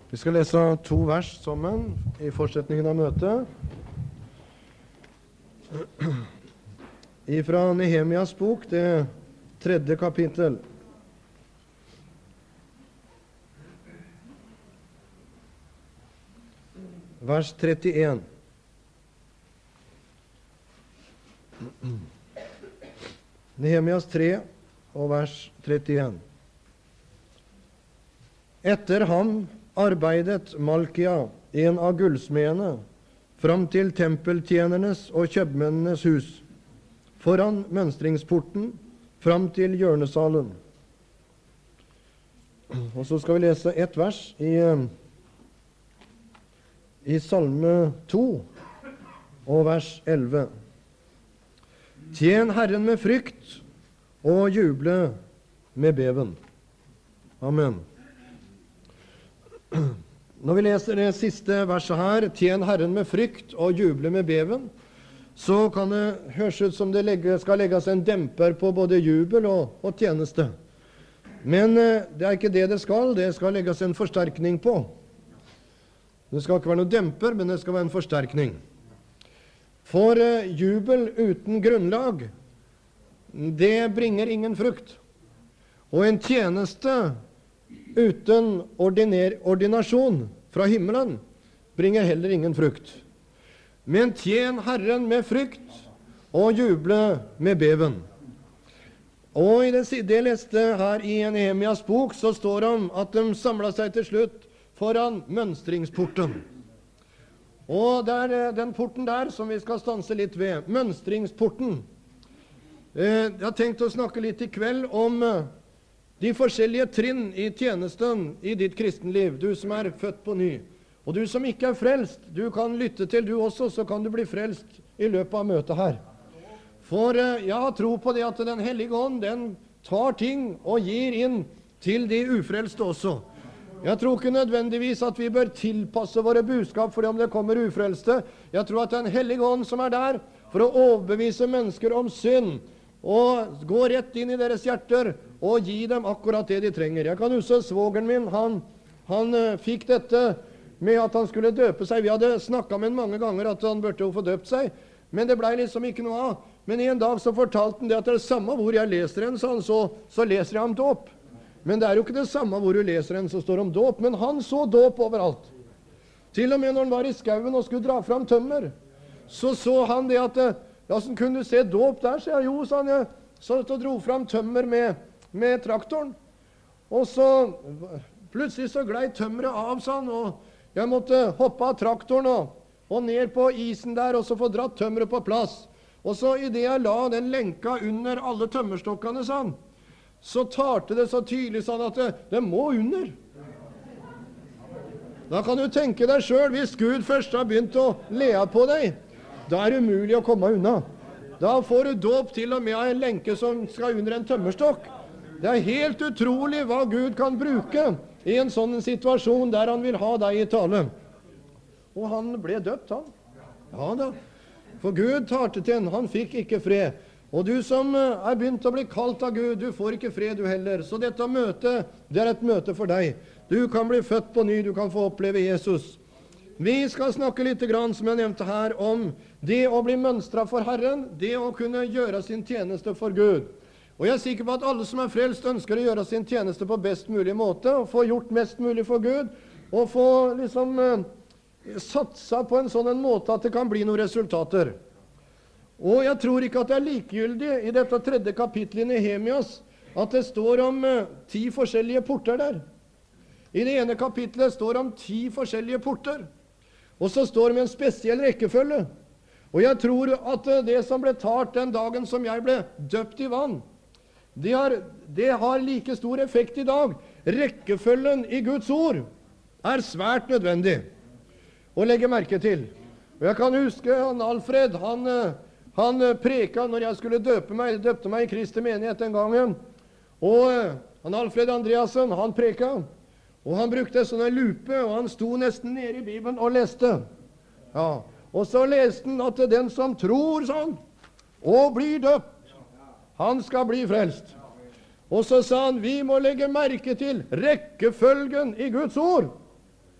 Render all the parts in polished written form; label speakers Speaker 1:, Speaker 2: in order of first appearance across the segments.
Speaker 1: Vi skal lese 2 vers sammen i fortsetningen av møtet. Ifra Nehemias bok, det 3. kapittel. Vers 31. Nehemias 3 og vers 31. Etter ham arbeidet Malkia, en av gullsmedene, fram til tempeltjenernes og kjøpmennenes hus, foran mønstringsporten, fram til hjørnesalen. Og så skal vi lese et vers i Salme 2 og vers 11. Tjen Herren med frykt og juble med beven. Amen. Når vi leser det siste verset her, tjen Herren med frykt og juble med beven, så kan det høres ut som det skal legges en demper på både jubel og tjeneste. Men det er ikke det skal legges en forsterkning på. Det skal ikke være noe demper, men det skal være en forsterkning. For jubel uten grunnlag, det bringer ingen frukt. Og en tjeneste uten ordinasjon fra himmelen bringer heller ingen frukt. Men tjen Herren med frykt og juble med beven. Og i det leste her i Nehemias bok, så står det om at de samlet seg til slutt foran mønstringsporten. Og det er den porten der som vi skal stanse litt ved. Mønstringsporten. Jeg har tenkt å snakke litt i kveld om de forskjellige trinn i tjenesten i ditt kristenliv, du som er født på ny. Og du som ikke er frelst, du kan lytte til du også, så kan du bli frelst i løpet av møtet her. For jeg har tro på det at Den hellige ånd, den tar ting og gir inn til de ufrelste også. Jeg tror ikke nødvendigvis at vi bør tilpasse våre budskap fordi om det kommer ufrelste. Jeg tror at Den hellige ånd som er der for å overbevise mennesker om synd, og gå rett inn i deres hjerter og gi dem akkurat det de trenger. Jeg kan huske svogeren min, han fikk dette med at han skulle døpe seg. Vi hadde snakket med ham mange ganger at han burde jo få døpt seg, men det ble liksom ikke noe av. Men en dag så fortalte han det at det er det samme hvor jeg leser en, så leser jeg om dåp. Men det er jo ikke det samme hvor du leser en som står om dåp, men han så dåp overalt. Til og med når han var i skauen og skulle dra fram tømmer, så han det at ja, sånn kunne du se dåp der, så jeg jo, sa han, jeg satt og dro fram tømmer med traktoren. Og så plutselig så glei tømmeret av, sa han, og jeg måtte hoppe av traktoren og ned på isen der, og så få dratt tømmeret på plass. Og så i det jeg la den lenka under alle tømmerstokkene, sa han, så tarte det så tydelig, sa han, at det må under. Da kan du tenke deg selv, hvis Gud først har begynt å le på deg, da er det umulig å komme unna. Da får du dåp til og med av en lenke som skal under en tømmerstokk. Det er helt utrolig hva Gud kan bruke i en sånn situasjon der han vil ha deg i tale. Og han ble døpt, han. Ja da. For Gud talte til han. Han fikk ikke fred. Og du som er begynt å bli kalt av Gud, du får ikke fred du heller. Så dette møtet, det er et møte for deg. Du kan bli født på ny, du kan få oppleve Jesus. Vi skal snakke litt, som jeg nevnte her, om det å bli mønstret for Herren, det å kunne gjøre sin tjeneste for Gud. Og jeg er sikker på at alle som er frelst ønsker å gjøre sin tjeneste på best mulig måte, og få gjort mest mulig for Gud, og få liksom satsa på en sånn måte at det kan bli noen resultater. Og jeg tror ikke at det er likegyldig i dette 3. kapitlet i Nehemias at det står om 10 forskjellige porter der. I det ene kapitlet står det om 10 forskjellige porter. Og så står det med en spesiell rekkefølge. Og jeg tror at det som ble talt den dagen som jeg ble døpt i vann, det har like stor effekt i dag. Rekkefølgen i Guds ord er svært nødvendig å legge merke til. Og jeg kan huske Alfred, han preka når jeg skulle døpte meg i Kristi menighet den gangen. Og Alfred Andreasen, han preka. Og han brukte sånne lupe, og han sto nesten nede i Bibelen og leste. Ja, og så leste han at den som tror sånn, og blir døpt, han skal bli frelst. Og så sa han, vi må legge merke til rekkefølgen i Guds ord.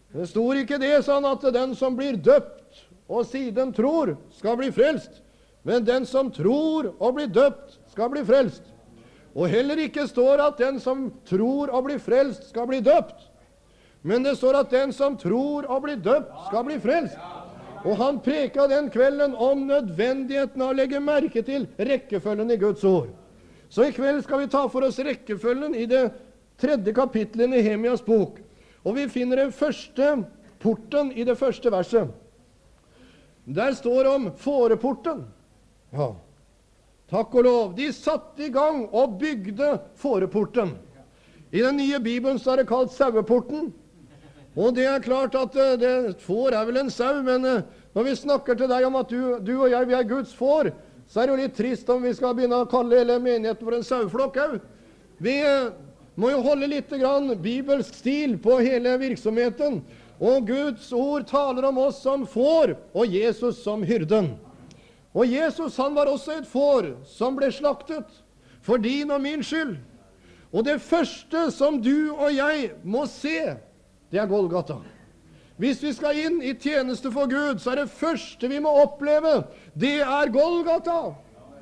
Speaker 1: Det står ikke det, sa han, at den som blir døpt og siden tror, skal bli frelst. Men den som tror og blir døpt, skal bli frelst. Og heller ikke står at den som tror og blir frelst, skal bli døpt. Men det står at den som tror og blir døpt, skal bli frelst. Og han preka den kvelden om nødvendigheten av å legge merke til rekkefølgen i Guds ord. Så i kveld skal vi ta for oss rekkefølgen i det 3. kapittelet i Nehemias bok. Og vi finner den første porten i det første verset. Der står om fåreporten. Ja, takk og lov. De satte i gang og bygde fåreporten. I den nye Bibelen så er det kalt saueporten. Og det er klart at får er vel en sau, men når vi snakker til deg om at du og jeg, vi er Guds får, så er det jo litt trist om vi skal begynne å kalle hele menigheten for en saueflokk også. Vi må jo holde litt grann bibelsk stil på hele virksomheten. Og Guds ord taler om oss som får, og Jesus som hyrden. Og Jesus, han var også et får som ble slaktet for din og min skyld. Og det første som du og jeg må se, det er Golgata. Hvis vi skal inn i tjeneste for Gud, så er det første vi må oppleve, det er Golgata.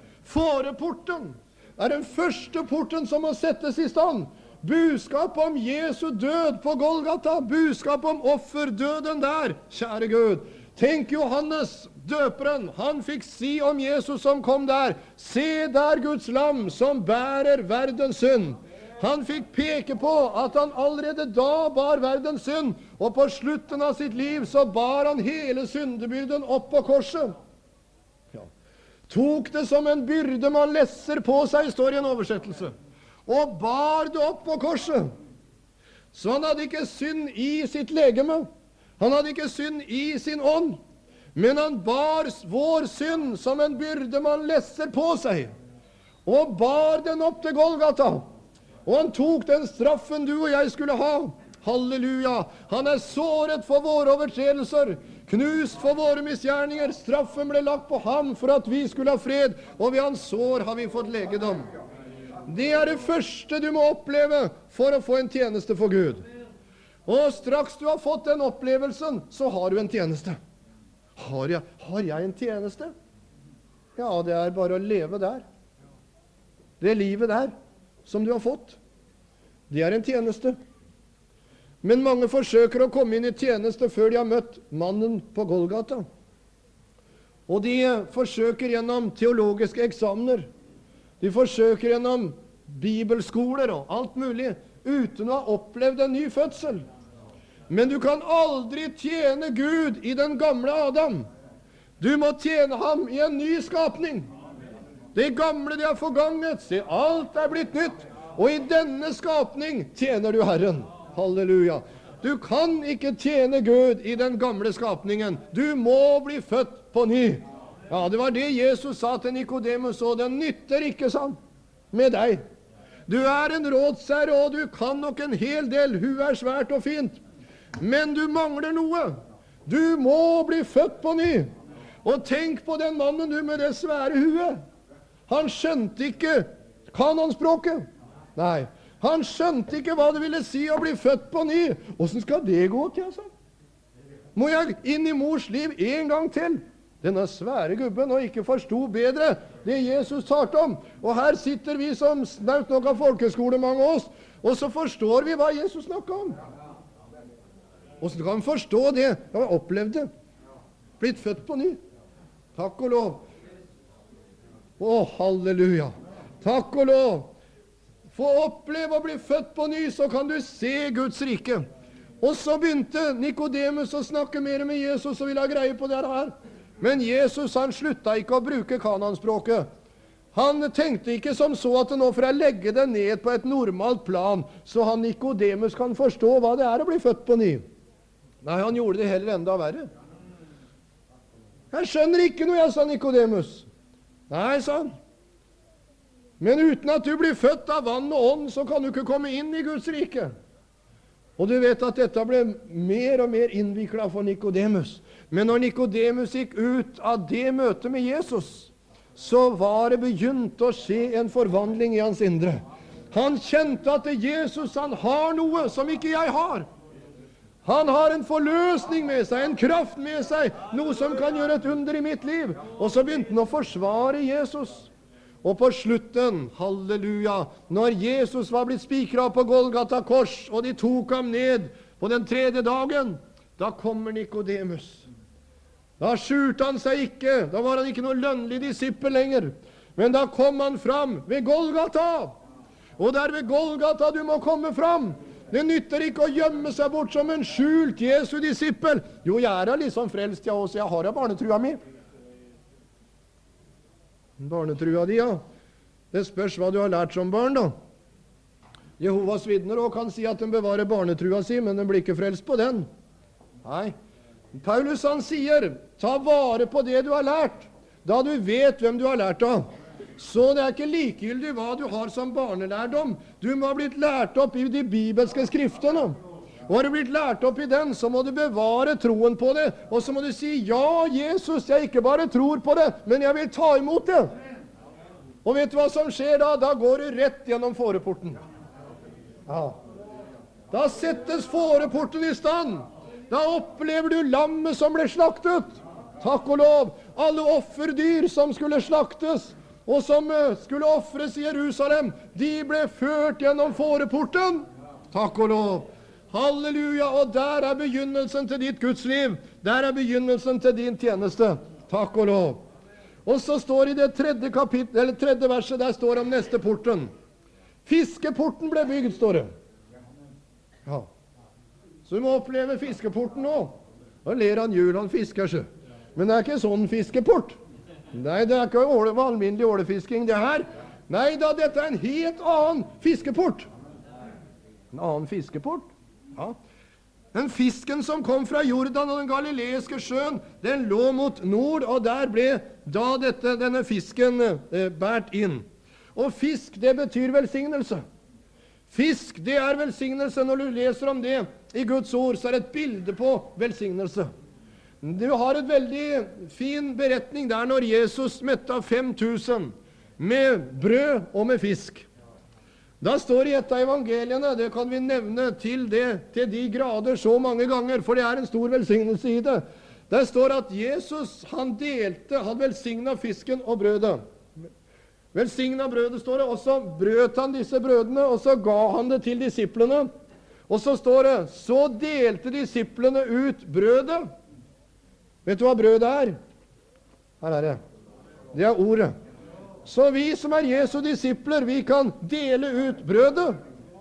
Speaker 1: Fåreporten er den første porten som må settes i stand. Budskap om Jesu død på Golgata, budskap om offerdøden der, kjære Gud. Tenk Johannes, døperen, han fikk si om Jesus som kom der, se der Guds lam som bærer verdens synd. Han fikk peke på at han allerede da bar verdens synd, og på slutten av sitt liv så bar han hele syndebyrden opp på korset. Ja. Tok det som en byrde man lesser på seg, står i en oversettelse, og bar det opp på korset. Så han hadde ikke synd i sitt legeme, han hadde ikke synd i sin ånd, men han bar vår synd som en byrde man lesser på seg, og bar den opp til Golgata. Og han tok den straffen du og jeg skulle ha. Halleluja! Han er såret for våre overtredelser, knust for våre misgjerninger. Straffen ble lagt på ham for at vi skulle ha fred, og ved hans sår har vi fått legedom. Det er det første du må oppleve for å få en tjeneste for Gud. Og straks du har fått den opplevelsen, så har du en tjeneste. Har jeg en tjeneste? Ja, det er bare å leve der. Det livet der som du har fått, det er en tjeneste. Men mange forsøker å komme inn i tjeneste før de har møtt mannen på Golgata. Og de forsøker gjennom teologiske eksamener. De forsøker gjennom bibelskoler og alt mulig, uten å ha opplevd en ny fødsel. Men du kan aldri tjene Gud i den gamle Adam. Du må tjene ham i en ny skapning. Det gamle det er forganget, se, alt er blitt nytt, og i denne skapning tjener du Herren. Halleluja. Du kan ikke tjene Gud i den gamle skapningen. Du må bli født på ny. Ja, det var det Jesus sa til Nikodemus, og det nytter ikke sånn med deg. Du er en rådsherre, og du kan nok en hel del, hun er svært og fint, men du mangler noe. Du må bli født på ny. Og tenk på den mannen du med det svære huet. Han skjønte ikke kanonspråket. Nei, han skjønte ikke hva det ville si å bli født på ny. Hvordan skal det gå til, altså? Må jeg inn i mors liv en gang til? Denne svære gubben og ikke forsto bedre det Jesus talte om. Og her sitter vi som snaut nok av folkeskole, mange av oss, og så forstår vi hva Jesus snakket om. Hvordan kan vi forstå det? Jeg har opplevd det. Blitt født på ny. Takk og lov. Å, halleluja. Takk og lov. Få oppleve å bli født på ny, så kan du se Guds rike. Og så begynte Nikodemus å snakke mer med Jesus og ville ha greie på det her. Men Jesus, han slutta ikke å bruke kananspråket. Han tenkte ikke som så at nå får jeg legge det ned på et normalt plan, så han Nikodemus kan forstå hva det er å bli født på ny. Nei, han gjorde det heller enda verre. Jeg skjønner ikke noe, jeg, sa Nikodemus. Nei, sa han. Men uten at du blir født av vann og ånd, så kan du ikke komme inn i Guds rike. Og du vet at dette ble mer og mer innviklet for Nikodemus. Men når Nikodemus gikk ut av det møtet med Jesus, så var det begynt å skje en forvandling i hans indre. Han kjente at Jesus, han har noe som ikke jeg har. Han har en forløsning med seg, en kraft med seg, noe som kan gjøre et under i mitt liv. Og så begynte han å forsvare Jesus. Og på slutten, halleluja, når Jesus var blitt spikret på Golgata kors, og de tok ham ned på den 3. dagen, da kommer Nikodemus. Da skjulte han seg ikke, da var han ikke noe lønnlig disippel lenger. Men da kom han fram ved Golgata. Og der ved Golgata du må komme fram. Det nytter ikke å gjemme seg bort som en skjult Jesu disippel. Jo, jeg er liksom frelst, jeg også. Jeg har barnetrua mi. Barnetrua di, ja. Det spørs hva du har lært som barn, da. Jehovas vitner også kan si at de bevarer barnetrua si, men de blir ikke frelst på den. Nei. Paulus han sier, ta vare på det du har lært, da du vet hvem du har lært av. Så det er ikke likegyldig hva du har som barnelærdom. Du må ha blitt lært opp i de bibelske skriftene. Og har du blitt lært opp i den, så må du bevare troen på det. Og så må du si, ja, Jesus, jeg ikke bare tror på det, men jeg vil ta imot det. Og vet du hva som skjer da? Da går du rett gjennom fåreporten. Ja. Da settes fåreporten i stand. Da opplever du lammet som ble slaktet. Takk og lov. Alle offerdyr som skulle slaktes, og som skulle offres i Jerusalem, de ble ført gjennom fåreporten. Takk og lov. Halleluja, og der er begynnelsen til ditt Guds liv. Der er begynnelsen til din tjeneste. Takk og lov. Og så står i det 3. verset, der står om neste porten. Fiskeporten ble bygd, står det. Ja. Så du må oppleve fiskeporten nå. Da ler han jul, han fisker seg. Men det er ikke sånn fiskeport. Nei, det er ikke alminnelig ålefisking det her. Nei da, dette er en helt annen fiskeport. En annen fiskeport? Ja. Den fisken som kom fra Jordan og den galileiske sjøen, den lå mot nord, og der ble da denne fisken bært inn. Og fisk, det betyr velsignelse. Fisk, det er velsignelse. Når du leser om det i Guds ord, så er det et bilde på velsignelse. Du har et veldig fin beretning der når Jesus metta 5000 med brød og med fisk. Da står det i et av evangeliene, det kan vi nevne til de grader så mange ganger, for det er en stor velsignelse i det. Der står at Jesus, han velsignet fisken og brødet. Velsignet brødet står det, og så brøt han disse brødene, og så ga han det til disiplene. Og så står det, så delte disiplene ut brødet. Vet du hva brødet er? Her er det. Det er ordet. Så vi som er Jesu disipler, vi kan dele ut brødet.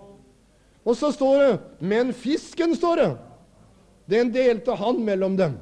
Speaker 1: Og så står det, men fisken står det. Den delte han mellom dem.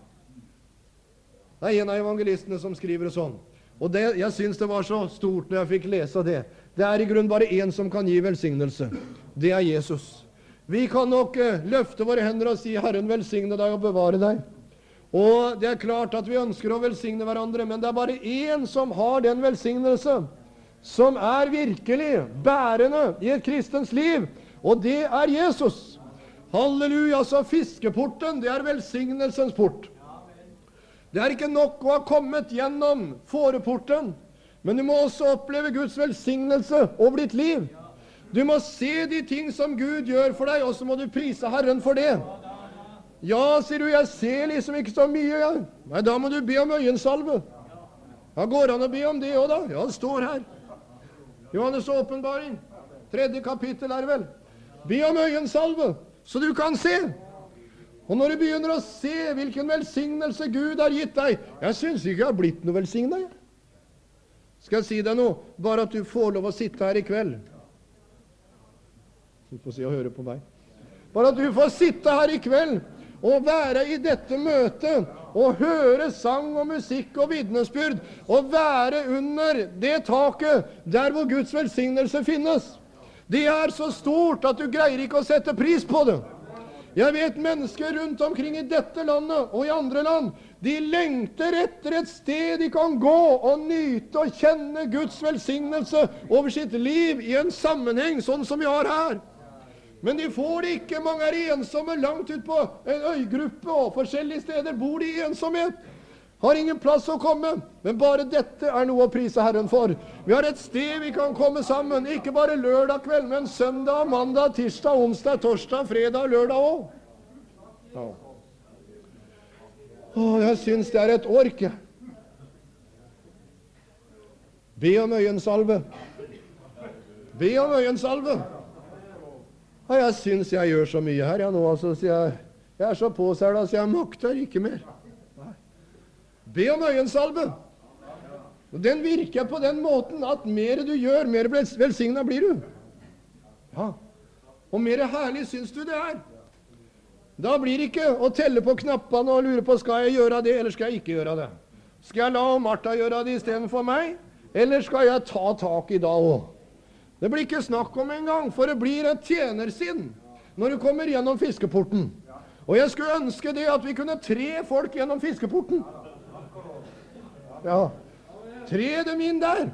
Speaker 1: Det er en av evangelistene som skriver sånn. Og jeg synes det var så stort når jeg fikk lese det. Det er i grunn bare en som kan gi velsignelse. Det er Jesus. Vi kan nok løfte våre hender og si, Herren velsigne deg og bevare deg. Og det er klart at vi ønsker å velsigne hverandre, men det er bare en som har den velsignelse, som er virkelig bærende i et kristens liv, og det er Jesus. Halleluja, så fiskeporten, det er velsignelsens port. Det er ikke nok å ha kommet gjennom fåreporten, men du må også oppleve Guds velsignelse over ditt liv. Du må se de ting som Gud gjør for deg, og så må du prise Herren for det. Ja, sier du, jeg ser liksom ikke så mye. Ja. Nei, da må du be om øyensalve. Ja, går an å be om det også da? Ja, det står her. Johannes åpenbaring, 3. kapittel er det vel. Be om øyensalve, så du kan se. Og når du begynner å se hvilken velsignelse Gud har gitt deg, jeg synes ikke jeg har blitt noe velsignet. Skal jeg si deg noe? Bare at du får lov å sitte her i kveld. Du får si og høre på meg. Bare at du får sitte her i kveld, og være i dette møtet, og høre sang og musikk og vitnesbyrd, og være under det taket der hvor Guds velsignelse finnes. Det er så stort at du greier ikke å sette pris på det. Jeg vet mennesker rundt omkring i dette landet og i andre land, de lengter etter et sted de kan gå og nyte og kjenne Guds velsignelse over sitt liv i en sammenheng sånn som vi har her. Men de får det ikke. Mange er ensomme langt ut på en øygruppe, og forskjellige steder bor de i ensomhet. Har ingen plass å komme. Men bare dette er noe å prise Herren for. Vi har et sted vi kan komme sammen. Ikke bare lørdag kveld, men søndag, mandag, tirsdag, onsdag, torsdag, fredag og lørdag også. Ja. Jeg synes det et ork. Be om øyensalve. Be om øyensalve. Jeg synes jeg gjør så mye her, nå, altså, så jeg så påsælet, så jeg makter ikke mer. Be om øyensalve. Den virker på den måten at mer du gjør, mer velsignet blir du. Ja. Og mer herlig synes du det er. Da blir det ikke å telle på knappene og lure på, skal jeg gjøre det, eller skal jeg ikke gjøre det? Skal jeg la Martha gjøre det i stedet for meg, eller skal jeg ta tak i da også? Det blir ikke snakk om en gang, for det blir et tjenersinn når du kommer gjennom fiskeporten. Og jeg skulle ønske det at vi kunne tre folk gjennom fiskeporten. Ja, tre dem inn der.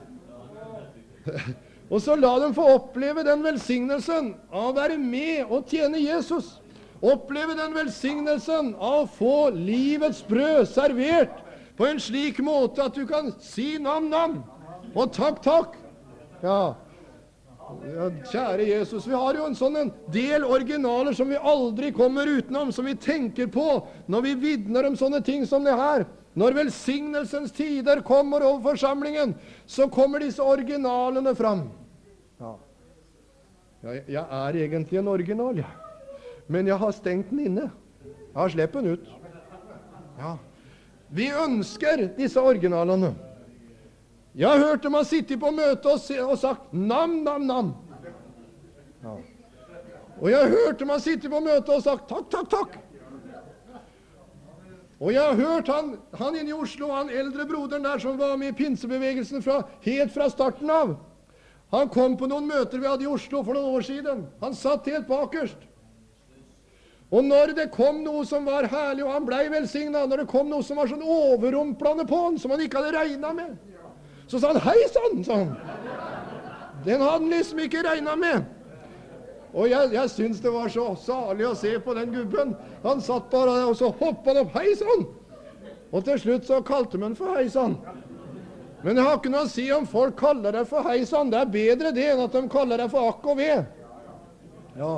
Speaker 1: Og så la dem få oppleve den velsignelsen av å være med og tjene Jesus. Oppleve den velsignelsen av å få livets brød servert på en slik måte at du kan si nam-nam og takk. Ja, kjære Jesus, vi har jo en del originaler som vi aldri kommer utenom, som vi tenker på når vi vidner om sånne ting som det her. Når velsignelsens tider kommer over forsamlingen, så kommer disse originalene fram. Ja. Jeg er egentlig en original, ja. Men jeg har stengt den inne. Jeg har sleppet den ut. Ja. Vi ønsker disse originalene. Jeg har hørt dem ha sittet på møte og sagt nam. Ja. Og jeg har hørt dem ha sittet på møte og sagt takk. Og jeg har hørt han inne i Oslo, han eldre broderen der som var med i pinsebevegelsen helt fra starten av. Han kom på noen møter vi hadde i Oslo for noen år siden. Han satt helt bakerst. Og når det kom noe som var herlig, og han ble velsignet, når det kom noe som var sånn overrumplende på han, som han ikke hadde regnet med, så sa han, hei sann, sa han. Den hadde han liksom ikke regnet med. Og jeg synes det var så salig å se på den gubben. Han satt bare, og så hoppet han opp, hei sann. Og til slutt så kalte man for hei sann. Men jeg har ikke noe å si om folk kaller deg for hei sann. Det er bedre det enn at de kaller deg for akk og ved. Ja,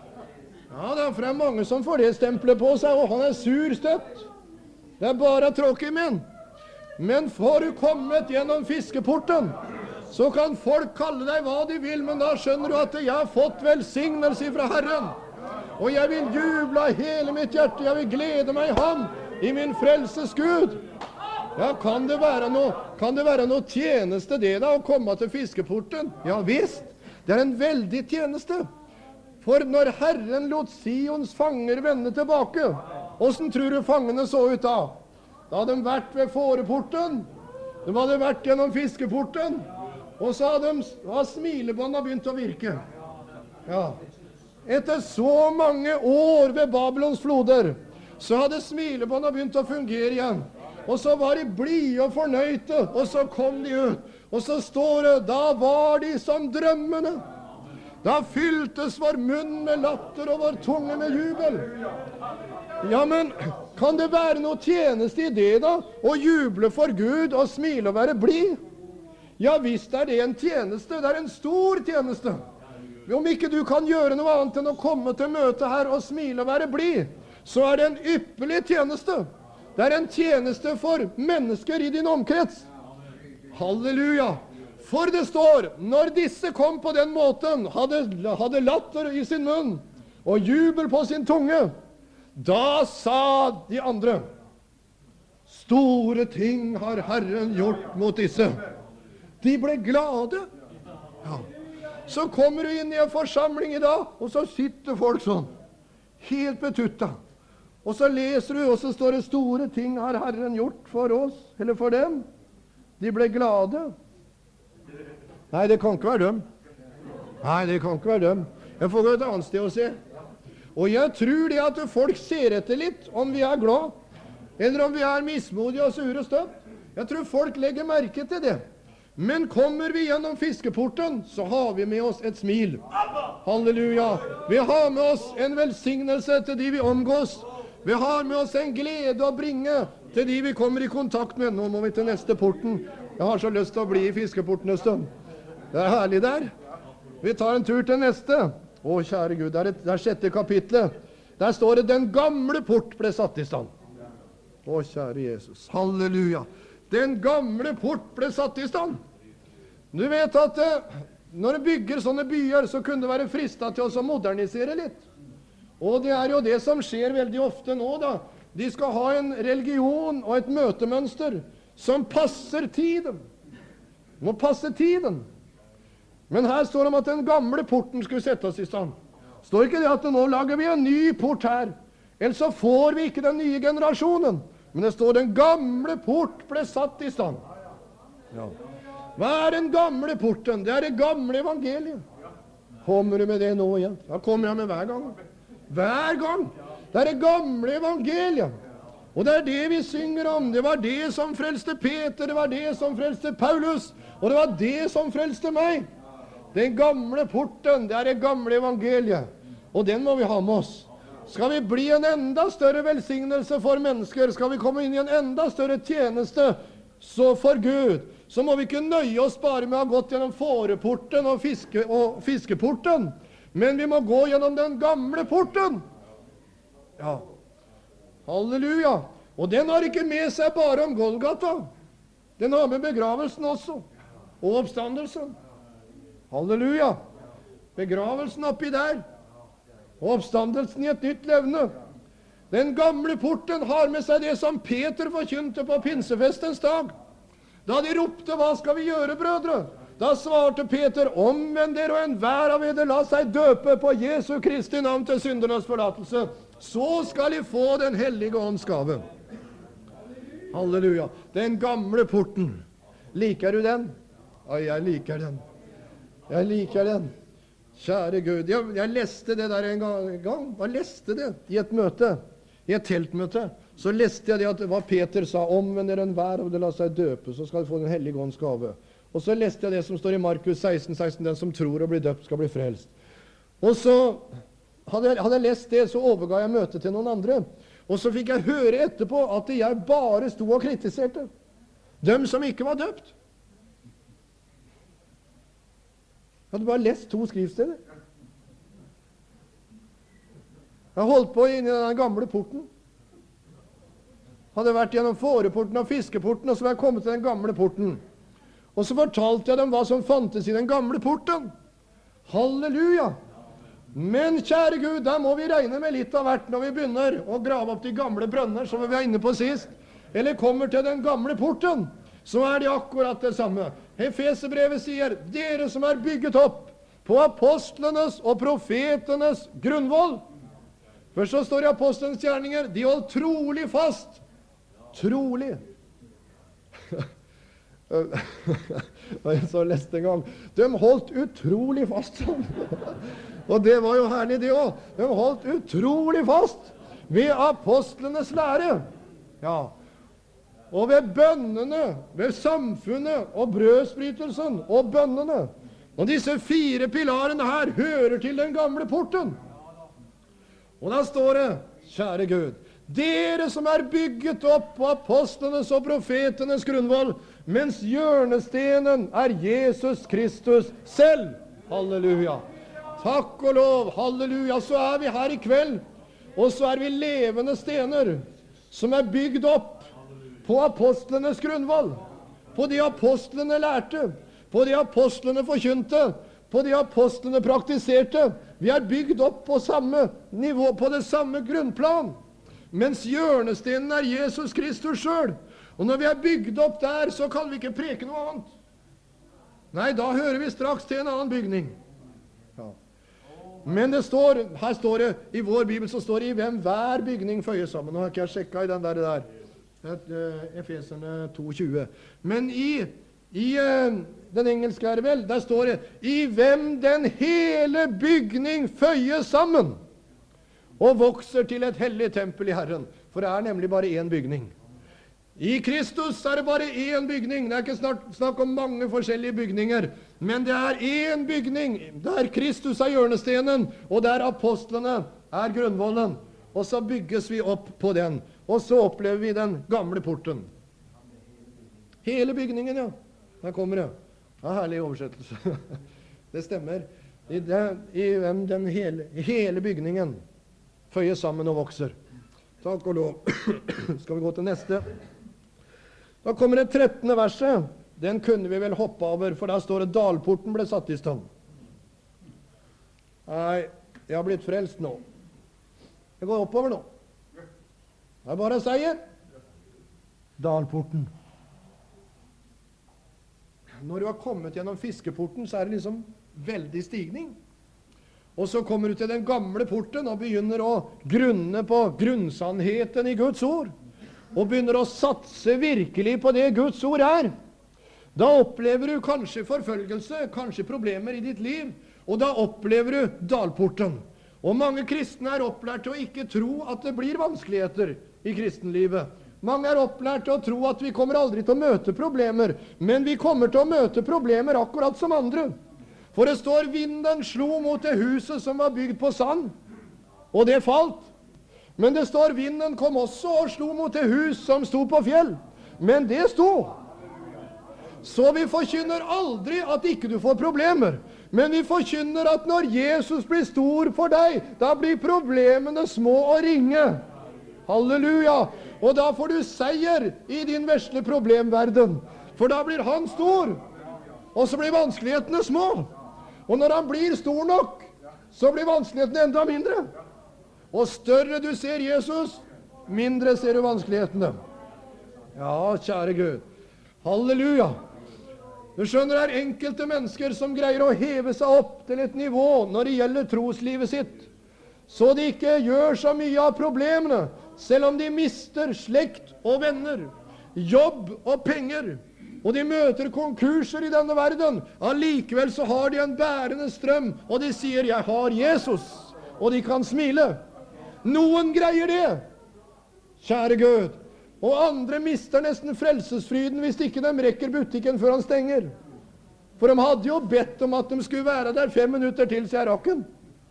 Speaker 1: det er mange som får det stempelet på seg, og han er surstøtt. Det er bare tråkig, men får du kommet gjennom fiskeporten, så kan folk kalle deg hva de vil, men da skjønner du at jeg har fått velsignelse fra Herren. Og jeg vil juble av hele mitt hjerte, jeg vil glede meg i ham, i min frelses Gud. Ja, kan det være noe tjeneste det da, å komme til fiskeporten? Ja visst, det er en veldig tjeneste. For når Herren lot Sions fanger vende tilbake, hvordan tror du fangene så ut da? Da hadde de vært ved fåreporten, de hadde vært gjennom fiskeporten, og så hadde smilebåndet begynt å virke. Ja. Etter så mange år ved Babylons floder, så hadde smilebåndet begynt å fungere igjen. Og så var de blide og fornøyde, og så kom de ut. Og så står det, da var de som drømmene. Da fyltes vår munn med latter og vår tunge med jubel. Ja, men kan det være noe tjeneste i det da? Å juble for Gud og smile og være blid? Ja, visst er det en tjeneste. Det er en stor tjeneste. Om ikke du kan gjøre noe annet enn å komme til møte her og smile og være blid, så er det en ypperlig tjeneste. Det er en tjeneste for mennesker i din omkrets. Halleluja! For det står, når disse kom på den måten, hadde latter i sin munn og jubel på sin tunge, da sa de andre, store ting har Herren gjort mot disse. De ble glade. Ja. Så kommer du inn i en forsamling i dag, og så sitter folk sånn, helt betutta. Og så leser du, og så står det, store ting har Herren gjort for oss, eller for dem. De ble glade. Nei, det kan ikke være dem. Nei, det kan ikke være dem. Jeg får gå et annet sted å se. Og jeg tror det at folk ser etter litt, om vi er glad, eller om vi er mismodige og sure og støtt. Jeg tror folk legger merke til det. Men kommer vi gjennom fiskeporten, så har vi med oss et smil. Halleluja! Vi har med oss en velsignelse til de vi omgås. Vi har med oss en glede å bringe til de vi kommer i kontakt med. Nå må vi til neste porten. Jeg har så lyst til å bli i fiskeporten en stund. Det er herlig der. Vi tar en tur til neste. Å, kjære Gud, det er 6. kapitlet. Der står det, den gamle port ble satt i stand. Å, kjære Jesus, halleluja. Den gamle port ble satt i stand. Du vet at når du bygger sånne byer, så kunne det være fristet til å modernisere litt. Og det er jo det som skjer veldig ofte nå da. De skal ha en religion og et møtemønster som passer tiden. Det må passe tiden. Men her står det om at den gamle porten skulle settes i stand. Står ikke det at nå lager vi en ny port her, ellers så får vi ikke den nye generasjonen. Men det står den gamle port ble satt i stand. Ja. Hva er den gamle porten? Det er det gamle evangeliet. Kommer du med det nå igjen? Ja, kommer jeg med hver gang. Hver gang. Det er det gamle evangeliet. Og det er det vi synger om. Det var det som frelste Peter, det var det som frelste Paulus, og det var det som frelste meg. Den gamle porten, det er det gamle evangeliet. Og den må vi ha med oss. Skal vi bli en enda større velsignelse for mennesker, skal vi komme inn i en enda større tjeneste så for Gud, så må vi ikke nøye oss bare med å ha gått gjennom fåreporten og fiskeporten, men vi må gå gjennom den gamle porten. Ja, halleluja. Og den har ikke med seg bare om Golgata. Den har med begravelsen også, og oppstandelsen. Halleluja. Begravelsen oppi der, og oppstandelsen i et nytt levende. Den gamle porten har med seg det som Peter forkynte på pinsefestens dag. Da de ropte, hva skal vi gjøre, brødre? Da svarte Peter, omvend dere, og enhver av dere la seg døpe på Jesu Kristi navn til syndernes forlatelse. Så skal de få den hellige ånds gave. Halleluja. Den gamle porten. Liker du den? Ja, jeg liker den. Jeg liker den. Kjære Gud. Jeg leste det der en gang. Jeg leste det i et møte. I et teltmøte. Så leste jeg det at hva Peter sa, omvend dere enhver og det la seg døpe, så skal de få den hellige ånds gave. Og så leste jeg det som står i Markus 16:16, den som tror og blir døpt skal bli frelst. Og så hadde jeg lest det, så overga jeg møtet til noen andre. Og så fikk jeg høre etterpå at jeg bare sto og kritiserte dem som ikke var døpt. Jeg hadde bare lest 2 skriftsteder. Jeg holdt på inn i den gamle porten. Hadde vært gjennom fåreporten og fiskeporten, og så var jeg kommet til den gamle porten. Og så fortalte jeg dem hva som fantes i den gamle porten. Halleluja! Men kjære Gud, der må vi regne med litt av hvert når vi begynner å grave opp de gamle brønner som vi var inne på sist, eller kommer til den gamle porten, så er det akkurat det samme. Efeserbrevet sier, dere som er bygget opp på apostlenes og profetenes grunnvoll. Først så står det i apostelens gjerninger, de holdt trolig fast. Trolig. Jeg så leste en gang, de holdt utrolig fast. Og det var jo herlig det også. De holdt utrolig fast ved apostlenes lære. Ja. Og ved bønnene, ved samfunnet og brødsbrytelsen og bønnene. Og disse 4 pilarene her hører til den gamle porten. Og da står det, kjære Gud, dere som er bygget opp på apostlenes og profetenes grunnvoll, mens hjørnestenen er Jesus Kristus selv. Halleluja. Takk og lov, halleluja. Så er vi her i kveld, og så er vi levende stener som er bygd opp på apostlenes grunnvoll, på de apostlene lærte, på de apostlene forkynte, på de apostlene praktiserte. Vi er bygd opp på samme nivå, på det samme grunnplan, mens hjørnestenen er Jesus Kristus selv. Og når vi er bygd opp der, så kan vi ikke preke noe annet. Nei, da hører vi straks til en annen bygning. Ja. Men det står, her står det, i vår Bibel så står det, i hvem hver bygning føyer sammen. Nå har ikke jeg sjekket i den der. Efeserne 2,20. Men i den engelske er det vel, der står det, i hvem den hele bygning føyes sammen, og vokser til et hellig tempel i Herren. For det er nemlig bare én bygning. I Kristus er det bare én bygning. Det er ikke snakk om mange forskjellige bygninger, men det er én bygning, der Kristus er hjørnestenen, og der apostlene er grunnvollen. Og så bygges vi opp på den, og så opplever vi den gamle porten. Hele bygningen, ja. Der kommer det. Ja, herlig oversettelse. Det stemmer. I den hele bygningen føyer sammen og vokser. Takk og lov. Skal vi gå til neste? Da kommer det 13. verset. Den kunne vi vel hoppe over, for der står det dalporten ble satt i stand. Nei, jeg har blitt frelst nå. Jeg går oppover nå. Det er bare seier. Dalporten. Når du har kommet gjennom fiskeporten, så er det liksom veldig stigning. Og så kommer du til den gamle porten og begynner å grunne på grunnsannheten i Guds ord. Og begynner å satse virkelig på det Guds ord er. Da opplever du kanskje forfølgelse, kanskje problemer i ditt liv, og da opplever du dalporten. Og mange kristne er opplært til å ikke tro at det blir vanskeligheter i kristenlivet. Mange er opplært til å tro at vi kommer aldri til å møte problemer, men vi kommer til å møte problemer akkurat som andre. For det står vinden slo mot det huset som var bygd på sand, og det falt. Men det står vinden kom også og slo mot det hus som sto på fjell, men det sto. Så vi forkynner aldri at ikke du får problemer, men vi forkynner at når Jesus blir stor for deg, da blir problemene små og ringe. Halleluja! Og da får du seier i din vesle problemverden, for da blir han stor, og så blir vanskelighetene små. Og når han blir stor nok, så blir vanskelighetene enda mindre. Og større du ser Jesus, mindre ser du vanskelighetene. Ja, kjære Gud. Halleluja! Du skjønner, det er enkelte mennesker som greier å heve seg opp til et nivå når det gjelder troslivet sitt, så de ikke gjør så mye av problemene, selv om de mister slekt og venner, jobb og penger, og de møter konkurser i denne verden. Allikevel så har de en bærende strøm, og de sier, jeg har Jesus, og de kan smile. Noen greier det, kjære Gud, og andre mister nesten frelsesfryden hvis ikke de rekker butikken før han stenger. For de hadde jo bedt om at de skulle være der 5 minutter til, så jeg rakk den.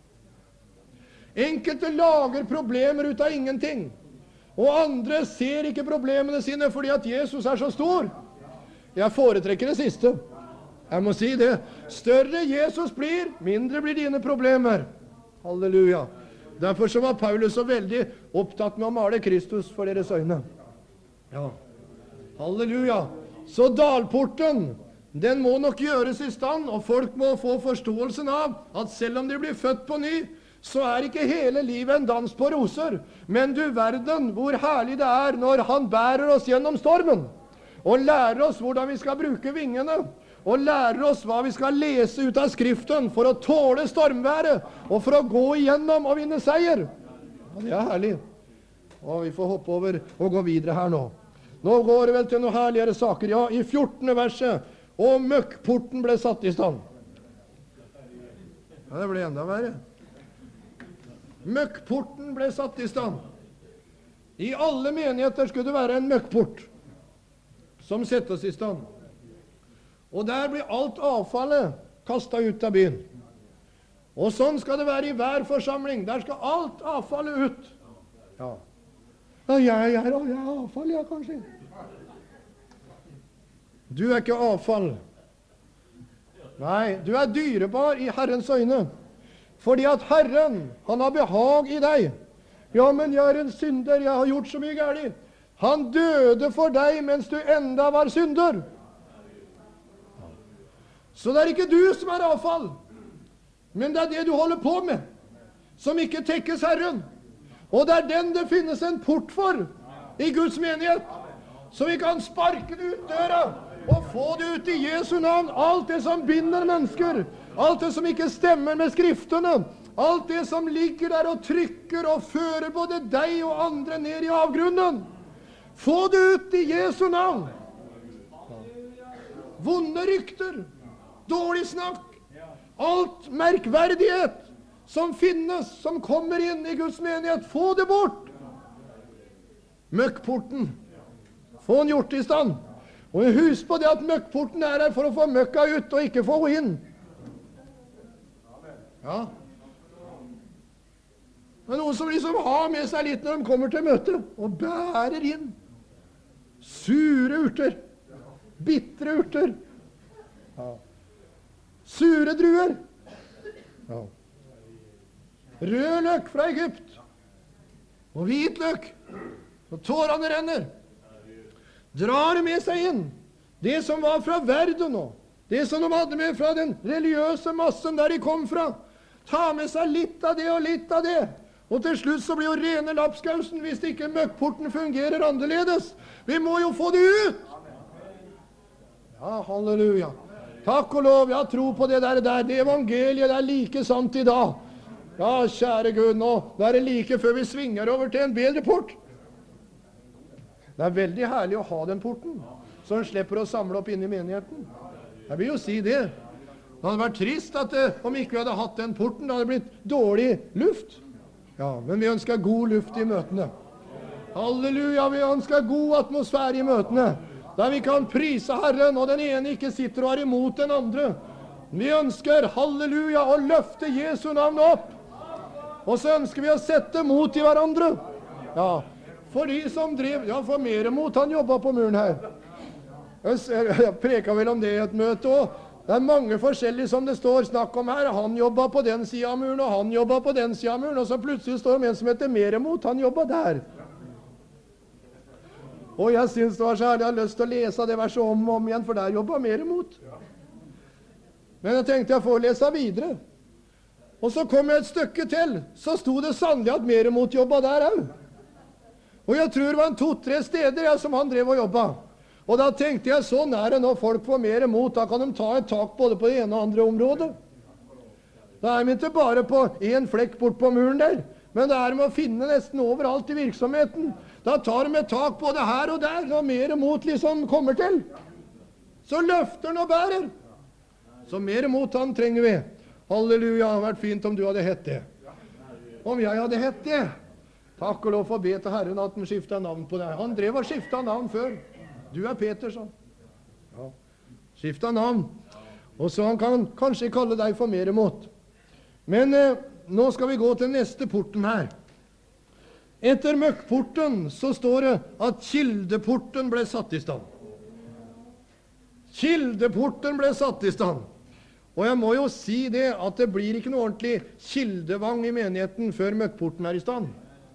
Speaker 1: Enkelte lager problemer ut av ingenting, og andre ser ikke problemene sine fordi at Jesus er så stor. Jeg foretrekker det siste. Jeg må si det. Større Jesus blir, mindre blir dine problemer. Halleluja. Derfor så var Paulus så veldig opptatt med å male Kristus for deres øyne. Ja. Halleluja. Så dalporten, den må nok gjøres i stand, og folk må få forståelsen av at selv om de blir født på ny, så er ikke hele livet en dans på roser. Men du verden, hvor herlig det er når han bærer oss gjennom stormen, og lærer oss hvordan vi skal bruke vingene, og lærer oss hva vi skal lese ut av Skriften for å tåle stormværet, og for å gå igjennom og vinne seier. Ja, det er herlig. Og vi får hoppe over og gå videre her nå. Nå går det vel til noen herligere saker. Ja, i 14. verset, og møkkporten ble satt i stand. Ja, det ble enda verre. Møkkporten ble satt i stand. I alle menigheter skulle det være en møkkport som settes i stand. Og der blir alt avfallet kastet ut av byen. Og sånn skal det være i hver forsamling. Der skal alt avfallet ut. Ja. Ja, jeg er avfall, ja, kanskje. Du er ikke avfall. Nei, du er dyrebar i Herrens øyne. Fordi at Herren, han har behag i deg. Ja, men jeg er en synder, jeg har gjort så mye gærent. Han døde for deg mens du enda var synder. Så det er ikke du som er avfall, men det er det du holder på med, som ikke tekkes Herren. Og det er den det finnes en port for i Guds menighet, så vi kan sparke det ut døra og få det ut i Jesu navn. Alt det som binder mennesker, alt det som ikke stemmer med Skriftene, alt det som ligger der og trykker og fører både deg og andre ned i avgrunnen. Få det ut i Jesu navn. Vonde rykter, dårlig snakk, alt merkverdighet som finnes, som kommer inn i Guds menighet, få det bort. Møkkporten, få den gjort i stand. Og husk på det at møkkporten er her for å få møkka ut og ikke få inn. Ja. Det er noen som liksom har med seg litt når de kommer til møte, og bærer inn sure urter, bitre urter, ja. Sure druer, ja. Rød løk fra Egypt, og hvitløk, og tårene renner. Drar det med seg inn. Det som var fra verden nå, det som de hadde med fra den religiøse massen der de kom fra. Ta med seg litt av det og litt av det. Og til slutt så blir jo rene lapskausen hvis ikke møkkporten fungerer annerledes. Vi må jo få det ut! Ja, halleluja. Takk og lov, jeg tror på det der. Det evangeliet det er like sant i dag. Ja, kjære Gud, nå er det like før vi svinger over til en bedre port. Det er veldig herlig å ha den porten, så en slipper å samle opp inn i menigheten. Jeg vil jo si det. Det hadde vært trist at om ikke vi hadde hatt den porten, det hadde blitt dårlig luft. Ja, men vi ønsker god luft i møtene. Halleluja, vi ønsker god atmosfære i møtene, der vi kan prise Herren, og den ene ikke sitter og er imot den andre. Vi ønsker, halleluja, å løfte Jesu navn opp. Og så ønsker vi å sette mot i hverandre. Ja, for de som drev, ja, for mer mot, han jobbet på muren her. Jeg preker vel om det i et møte også. Det er mange forskjellige som det står snakk om her. Han jobbet på den siden av muren, og han jobbet på den siden av muren, og så plutselig står det en som heter Meremot, han jobbet der. Og jeg synes det var så herlig, jeg har lyst til å lese det verset om og om igjen, for der jobbet Meremot. Men jeg tenkte jeg får lese videre. Og så kom jeg et stykke til, så sto det sannelig at Meremot jobbet der også. Og jeg tror det var 2-3 steder som han drev og jobbet. Og da tenkte jeg, sånn er det når folk får mer mot, da kan de ta et tak både på det ene og andre området. Da er de ikke bare på en flekk bort på muren der, men det er de å finne nesten overalt i virksomheten. Da tar de et tak både her og der, når mer mot liksom kommer til. Så løfter han og bærer. Så mer mot han trenger vi. Halleluja, det hadde vært fint om du hadde hett det. Om jeg hadde hett det. Takk og lov for å be til Herren at han skiftet navn på deg. Han drev og skiftet navn før. Du er Peter, sånn. Ja, skiftet navn. Og så han kan kanskje kalle deg for Meremot. Men nå skal vi gå til neste porten her. Etter møkkporten så står det at kildeporten ble satt i stand. Kildeporten ble satt i stand. Og jeg må jo si det at det blir ikke noe ordentlig kildevang i menigheten før møkkporten er i stand.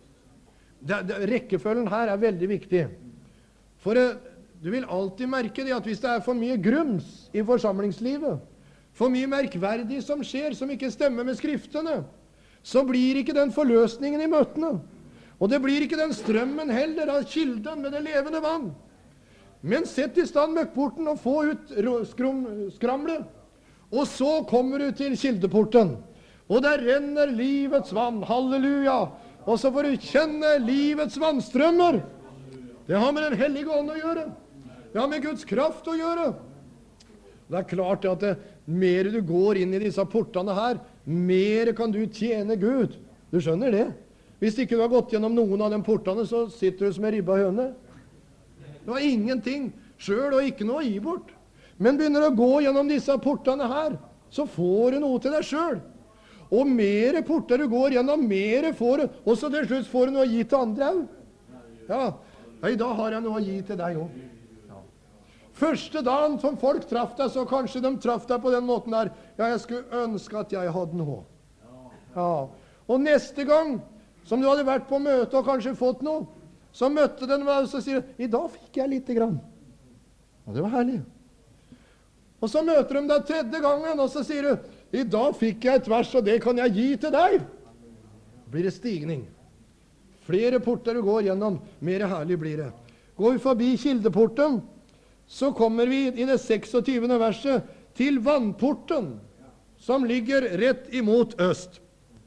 Speaker 1: Rekkefølgen her er veldig viktig. For du vil alltid merke det at hvis det er for mye grums i forsamlingslivet, for mye merkverdig som skjer, som ikke stemmer med skriftene, så blir ikke den forløsningen i møtene. Og det blir ikke den strømmen heller av kilden med det levende vann. Men sett i stand møkkporten og få ut skramlet, og så kommer du til kildeporten. Og der renner livets vann, halleluja, og så får du kjenne livets vannstrømmer. Det har med den hellige ånd å gjøre. Det har med Guds kraft å gjøre. Det er klart at mer du går inn i disse portene her, mer kan du tjene Gud. Du skjønner det? Hvis ikke du har gått gjennom noen av de portene, så sitter du som en ribba høne. Du har ingenting selv og ikke noe å gi bort. Men begynner du å gå gjennom disse portene her, så får du noe til deg selv. Og mer porter du går gjennom, mer får du, og så til slutt får du noe å gi til andre også. Ja, i dag har jeg noe å gi til deg også. Ja. Første dagen som folk traff deg, så kanskje de traff deg på den måten der. Ja, jeg skulle ønske at jeg hadde noe. Ja. Og neste gang som du hadde vært på møte og kanskje fått noe, så møtte den meg og så sier, i dag fikk jeg litt grann. Og det var herlig. Og så møter de deg tredje gangen, og så sier du, i dag fikk jeg et vers, og det kan jeg gi til deg. Blir det stigning. Flere porter du går gjennom, mer herlig blir det. Går vi forbi kildeporten, så kommer vi i det 26. verset til vannporten, som ligger rett imot øst.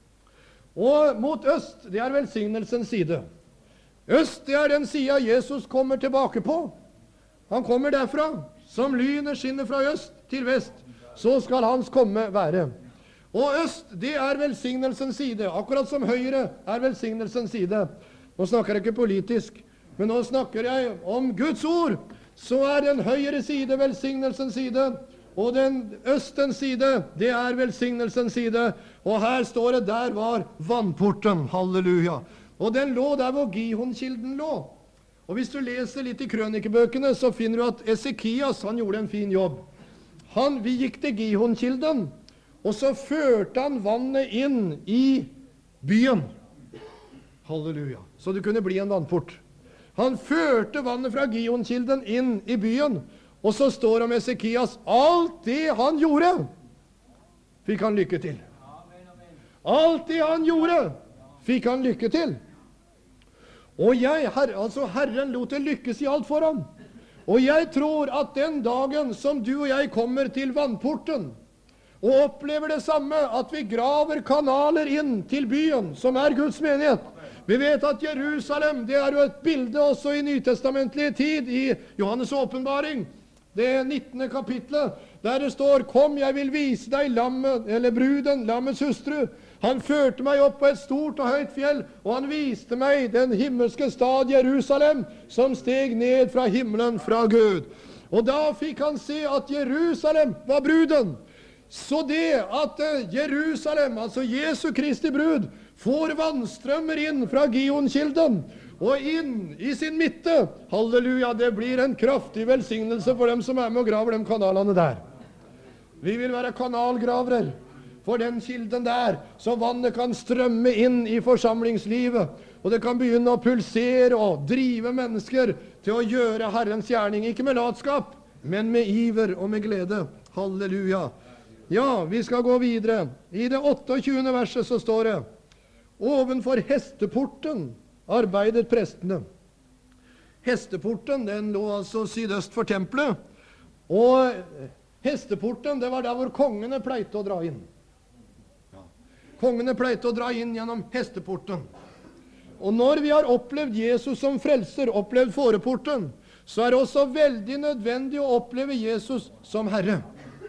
Speaker 1: Og mot øst, det er velsignelsens side. Øst, det er den siden Jesus kommer tilbake på. Han kommer derfra. Som lynet skinner fra øst til vest, så skal hans komme være. Og øst, det er velsignelsens side, akkurat som høyre er velsignelsens side. Nå snakker jeg ikke politisk, men nå snakker jeg om Guds ord. Så er den høyre side velsignelsens side, og den østens side, det er velsignelsens side. Og her står det, der var vannporten, halleluja. Og den lå der hvor Gihon-kilden lå. Og hvis du leser litt i krønikebøkene, så finner du at Esekias, han gjorde en fin jobb. Vi gikk til Halleluja. Så det kunne bli en vannport. Han førte vannet fra Gionkilden inn i byen, og så står det om Esekias, alt det han gjorde, fikk han lykke til. Alt det han gjorde, fikk han lykke til. Og Herren lot det lykkes i alt for ham. Og jeg tror at den dagen som du og jeg kommer til vannporten, og opplever det samme, at vi graver kanaler inn til byen, som er Guds menighet. Vi vet at Jerusalem, det er jo et bilde også i nytestamentlig tid, i Johannes åpenbaring, det 19. kapitlet, der det står, kom, jeg vil vise deg lammet, eller bruden, lammets hustru. Han førte meg opp på et stort og høyt fjell, og han viste meg den himmelske stad Jerusalem, som steg ned fra himmelen fra Gud. Og da fikk han se at Jerusalem var bruden. Så det at Jerusalem, altså Jesu Kristi brud, får vannstrømmer inn fra Gionkilden, og inn i sin midte, halleluja, det blir en kraftig velsignelse for dem som er med og graver de kanalene der. Vi vil være kanalgravere for den kilden der, så vannet kan strømme inn i forsamlingslivet, og det kan begynne å pulsere og drive mennesker til å gjøre Herrens gjerning, ikke med latskap, men med iver og med glede. Halleluja. Ja, vi skal gå videre. I det 28. verset så står det, ovenfor hesteporten arbeidet prestene. Hesteporten, den lå altså sydøst for tempelet, og hesteporten, det var der hvor kongene pleite å dra inn. Ja. Kongene pleite å dra inn gjennom hesteporten. Og når vi har opplevd Jesus som frelser, opplevd fåreporten, så er det også veldig nødvendig å oppleve Jesus som Herre.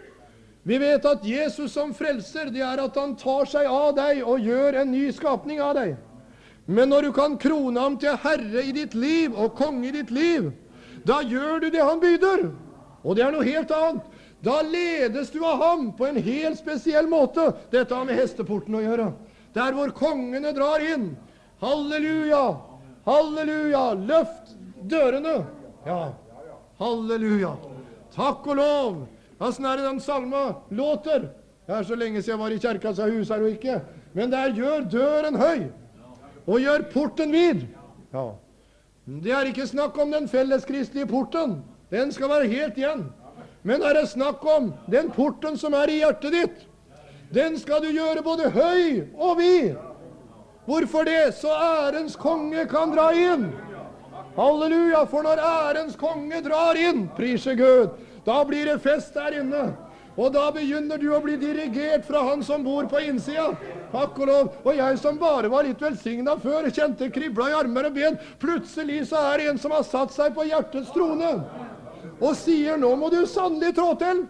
Speaker 1: Vi vet at Jesus som frelser, det er at han tar seg av deg og gjør en ny skapning av deg. Men når du kan krone ham til Herre i ditt liv og konge i ditt liv, da gjør du det han byder. Og det er noe helt annet. Da ledes du av ham på en helt spesiell måte. Dette har med hesteporten å gjøre. Der hvor kongene drar inn. Halleluja! Halleluja! Løft dørene! Ja, halleluja! Takk og lov! Hvordan er det den salma låter? Det er så lenge siden jeg var i kjerka, så huset er jo ikke. Men der gjør døren høy, og gjør porten vid. Ja. Det er ikke snakk om den felleskristelige porten. Den skal være helt igjen. Men er det snakk om den porten som er i hjertet ditt. Den skal du gjøre både høy og vid. Hvorfor det? Så ærens konge kan dra inn. Halleluja, for når ærens konge drar inn, priser Gud, da blir det fest der inne. Og da begynner du å bli dirigert fra han som bor på innsida. Takk og lov. Og jeg som bare var litt velsignet før, kjente kribla i armer og ben. Plutselig så er det en som har satt seg på hjertets trone. Og sier, nå må du sannelig trå til.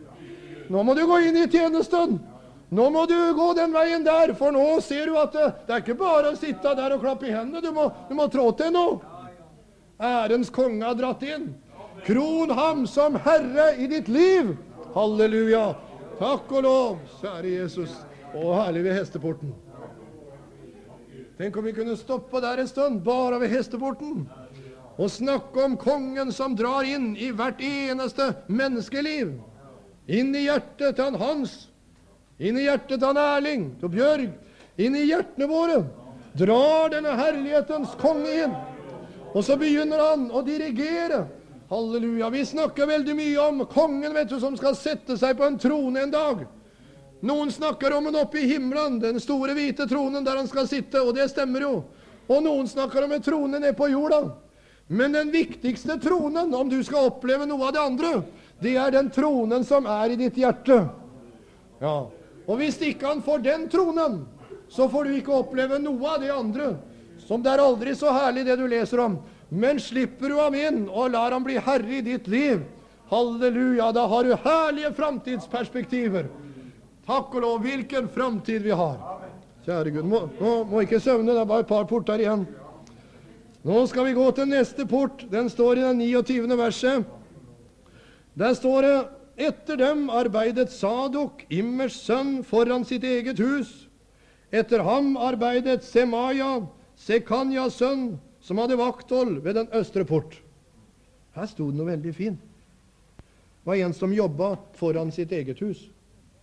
Speaker 1: Nå må du gå inn i tjenesten. Nå må du gå den veien der, for nå ser du at det er ikke bare å sitte der og klappe i hendene. Du må trå til nå. Ærens konge har dratt inn. Kron ham som Herre i ditt liv. Halleluja. Takk og lov, kjære Jesus. Å, herlig ved hesteporten. Tenk om vi kunne stoppe der en stund, bare ved hesteporten, og snakke om kongen som drar inn i hvert eneste menneskeliv. Inn i hjertet til han Hans, inn i hjertet til han Erling, til Bjørg, inn i hjertene våre. Drar denne herlighetens konge inn, og så begynner han å dirigere. Halleluja. Vi snakker veldig mye om kongen, vet du, som skal sette seg på en trone en dag. Noen snakker om en oppe i himmelen, den store hvite tronen der han skal sitte, og det stemmer jo. Og noen snakker om en trone nede på jorda. Men den viktigste tronen, om du skal oppleve noe av det andre, det er den tronen som er i ditt hjerte. Ja. Og hvis ikke han får den tronen, så får du ikke oppleve noe av det andre, som det er aldri så herlig det du leser om. Men slipper du ham inn og lar ham bli herre i ditt liv, halleluja, da har du herlige framtidsperspektiver. Takk og lov, hvilken framtid vi har. Kjære Gud, må ikke søvne, det er bare et par porter igjen. Nå skal vi gå til neste port. Den står i den 29. verset. Der står det, etter dem arbeidet Sadok, Immers sønn, foran sitt eget hus. Etter ham arbeidet Semaja, Sekanjas sønn, som hadde vakthold ved den østre port. Her stod det noe veldig fint. Det var en som jobbet foran sitt eget hus.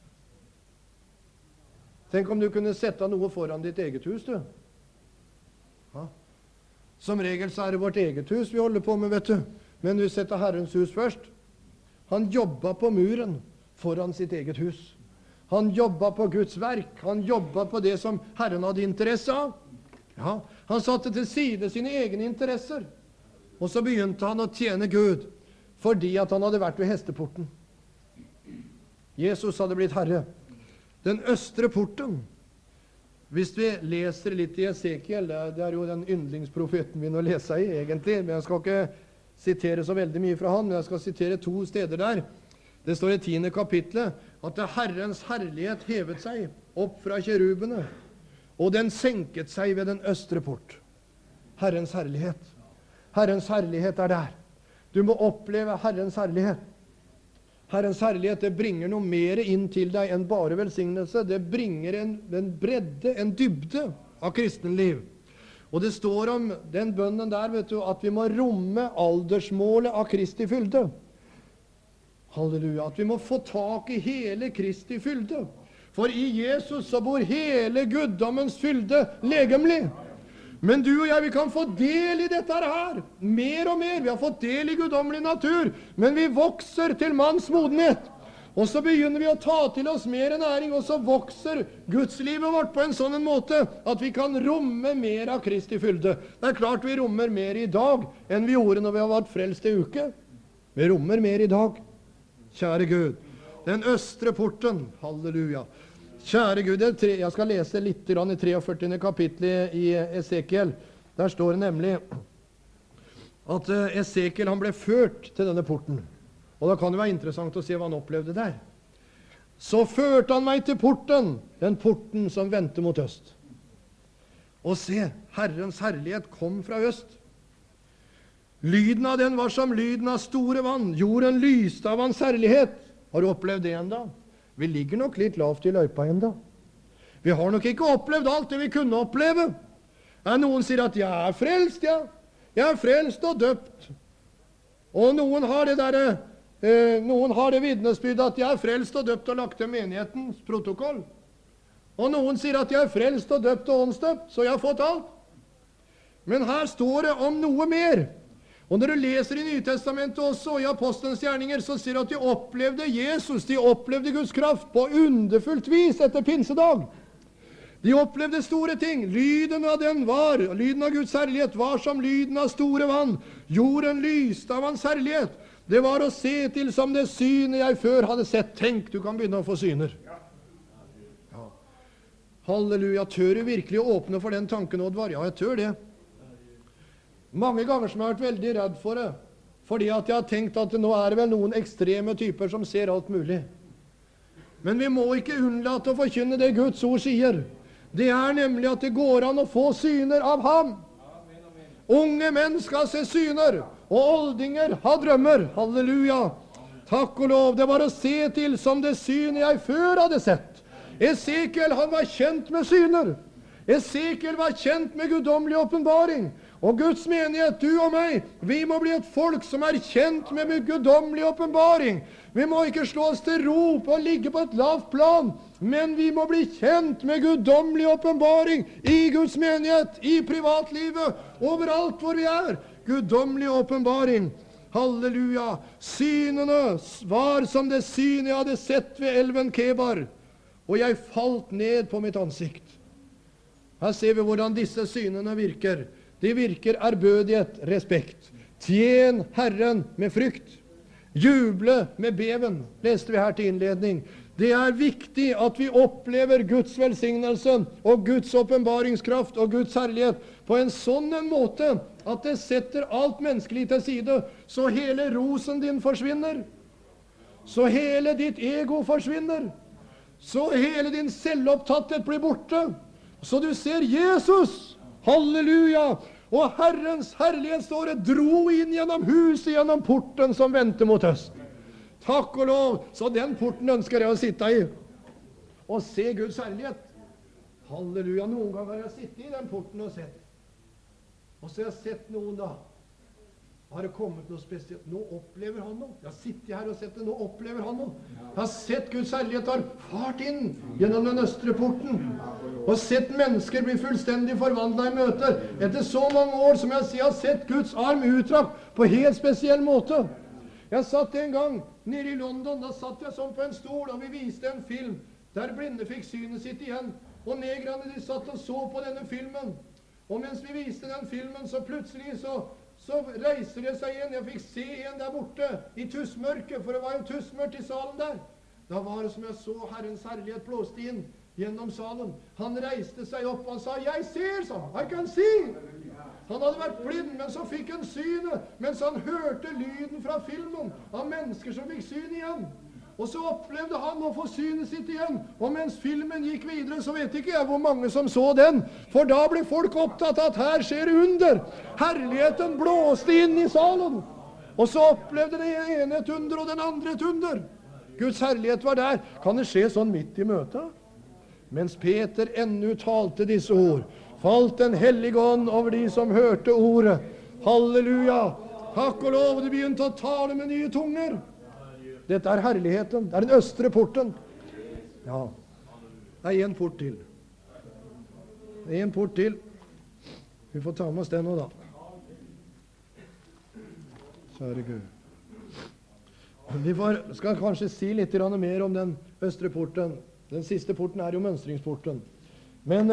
Speaker 1: Tenk om du kunne sette noe foran ditt eget hus, du. Ja. Som regel så det vårt eget hus vi holder på med, vet du. Men vi setter Herrens hus først. Han jobbet på muren foran sitt eget hus. Han jobbet på Guds verk. Han jobbet på det som Herren hadde interesse av. Ja, han satte til side sine egne interesser. Og så begynte han å tjene Gud, fordi at han hadde vært ved hesteporten. Jesus hadde blitt herre. Den østre porten. Hvis vi leser litt i Esekiel, det jo den yndlingsprofeten min å lese i, egentlig, men jeg skal ikke sitere så veldig mye fra han, men jeg skal sitere 2 steder der. Det står i 10. kapitlet at Herrens herlighet hevet seg opp fra kerubene, og den senket seg ved den østre port. Herrens herlighet. Herrens herlighet der. Du må oppleve Herrens herlighet. Herrens herlighet, det bringer noe mer inn til deg enn bare velsignelse. Det bringer en bredde, en dybde av kristenliv. Og det står om den bønnen der, vet du, at vi må romme aldersmålet av Kristi fylde. Halleluja. At vi må få tak i hele Kristi fylde. For i Jesus så bor hele guddommens fylde legemlig. Men du og jeg, vi kan få del i dette her. Mer og mer. Vi har fått del i guddommelig natur. Men vi vokser til manns modenhet. Og så begynner vi å ta til oss mer næring, og så vokser gudslivet vårt på en sånn måte at vi kan romme mer av Kristi fylde. Det klart vi rommer mer i dag enn vi gjorde når vi har vært frelst i uke. Vi rommer mer i dag. Kjære Gud. Den østre porten. Halleluja. Kjære Gud, jeg skal lese litt i 43. kapitlet i Esekiel. Der står det nemlig at Esekiel han ble ført til denne porten. Og da kan det være interessant å se hva han opplevde der. Så førte han meg til porten, den porten som vendte mot øst. Og se, Herrens herlighet kom fra øst. Lyden av den var som lyden av store vann. Jorden lyste av hans herlighet. Har du opplevd det enda? Vi ligger nok litt lavt i løypa enda. Vi har nok ikke opplevd alt det vi kunne oppleve. Noen sier at jeg frelst, ja. Jeg frelst og døpt. Og noen har det vitnesbyrd at jeg frelst og døpt og lagt til menighetens protokoll. Og noen sier at jeg frelst og døpt og åndsdøpt, så jeg har fått alt. Men her står det om noe mer. Og når du leser i Nytestamentet også, og i Apostelens gjerninger, så sier du at de opplevde Jesus, de opplevde Guds kraft på underfullt vis etter pinsedag. De opplevde store ting. Lyden av Guds herlighet var som lyden av store vann. Jorden lyste av hans herlighet. Det var å se til som det synet jeg før hadde sett. Tenk, du kan begynne å få syner. Ja. Halleluja, tør du virkelig å åpne for den tanken, Oddvar? Ja, jeg tør det. Mange ganger som jeg har vært veldig redd for det, fordi at jeg har tenkt at nå det vel noen ekstreme typer som ser alt mulig. Men vi må ikke unnlate å forkynne det Guds ord sier. Det nemlig at det går an å få syner av ham. Unge menn skal se syner, og oldinger ha drømmer. Halleluja. Takk og lov. Det var å se til som det synet jeg før hadde sett. Esekiel, han var kjent med syner. Esekiel var kjent med guddommelig åpenbaring. Og Guds menighet, du og meg, vi må bli et folk som kjent med guddommelig åpenbaring. Vi må ikke slå oss til ro og ligge på et lavt plan, men vi må bli kjent med guddommelig åpenbaring i Guds menighet, i privatlivet, overalt hvor vi Guddommelig åpenbaring. Halleluja. Synene var som det syn jeg hadde sett ved elven Kebar, og jeg falt ned på mitt ansikt. Her ser vi hvordan disse synene virker. De virker ærbødighet, respekt. Tjen Herren med frykt. Juble med beven, leste vi her til innledning. Det viktig at vi opplever Guds velsignelse og Guds åpenbaringskraft og Guds herlighet på en sånn måte at det setter alt menneskelig til side, så hele rosen din forsvinner, så hele ditt ego forsvinner, så hele din selvopptatthet blir borte, så du ser Jesus. Halleluja! Og Herrens herlighet står det dro inn gjennom huset, gjennom porten som vendte mot øst. Takk og lov, så den porten ønsker jeg å sitte i og se Guds herlighet. Halleluja, noen ganger har jeg sittet i den porten og sett. Og så har jeg sett noen da. Har det kommet noe spesielt? Nå opplever han noe. Jeg har sittet her og sett det. Nå opplever han noe. Jeg har sett Guds herlighet har fart inn gjennom den østre porten. Og sett mennesker bli fullstendig forvandlet i møter. Etter så mange år som jeg har sett Guds arm utdrakt på helt spesiell måte. Jeg satt en gang nede i London. Da satt jeg sånn på en stol, og vi viste en film der blinde fikk synet sitt igjen. Og negrene de satt og så på denne filmen. Og mens vi viste den filmen, så plutselig så reiser det seg igjen. Jeg fikk se en der borte i tussmørket, for det var jo tussmørkt i salen der. Da var det som jeg så Herrens herlighet blåste inn gjennom salen. Han reiste seg opp, og han sa, «Jeg ser», sa han. «I can see». Han hadde vært blind, men så fikk han synet, mens han hørte lyden fra filmen av mennesker som fikk syn igjen. Og så opplevde han å få synet sitt igjen. Og mens filmen gikk videre, så vet ikke jeg hvor mange som så den. For da ble folk opptatt av at her skjer under. Herligheten blåste inn i salen. Og så opplevde det ene et under og den andre et under. Guds herlighet var der. Kan det skje sånn midt i møtet? Mens Peter ennå talte disse ord, falt den hellige ånd over de som hørte ordet. Halleluja! Takk og lov, de begynte å tale med nye tunger. Dette er herligheten. Det er den østre porten. Ja, det er en port til. Det er en port til. Vi får ta med oss den nå da. Kjære Gud. Vi skal kanskje si litt mer om den østre porten. Den siste porten er jo mønstringsporten. Men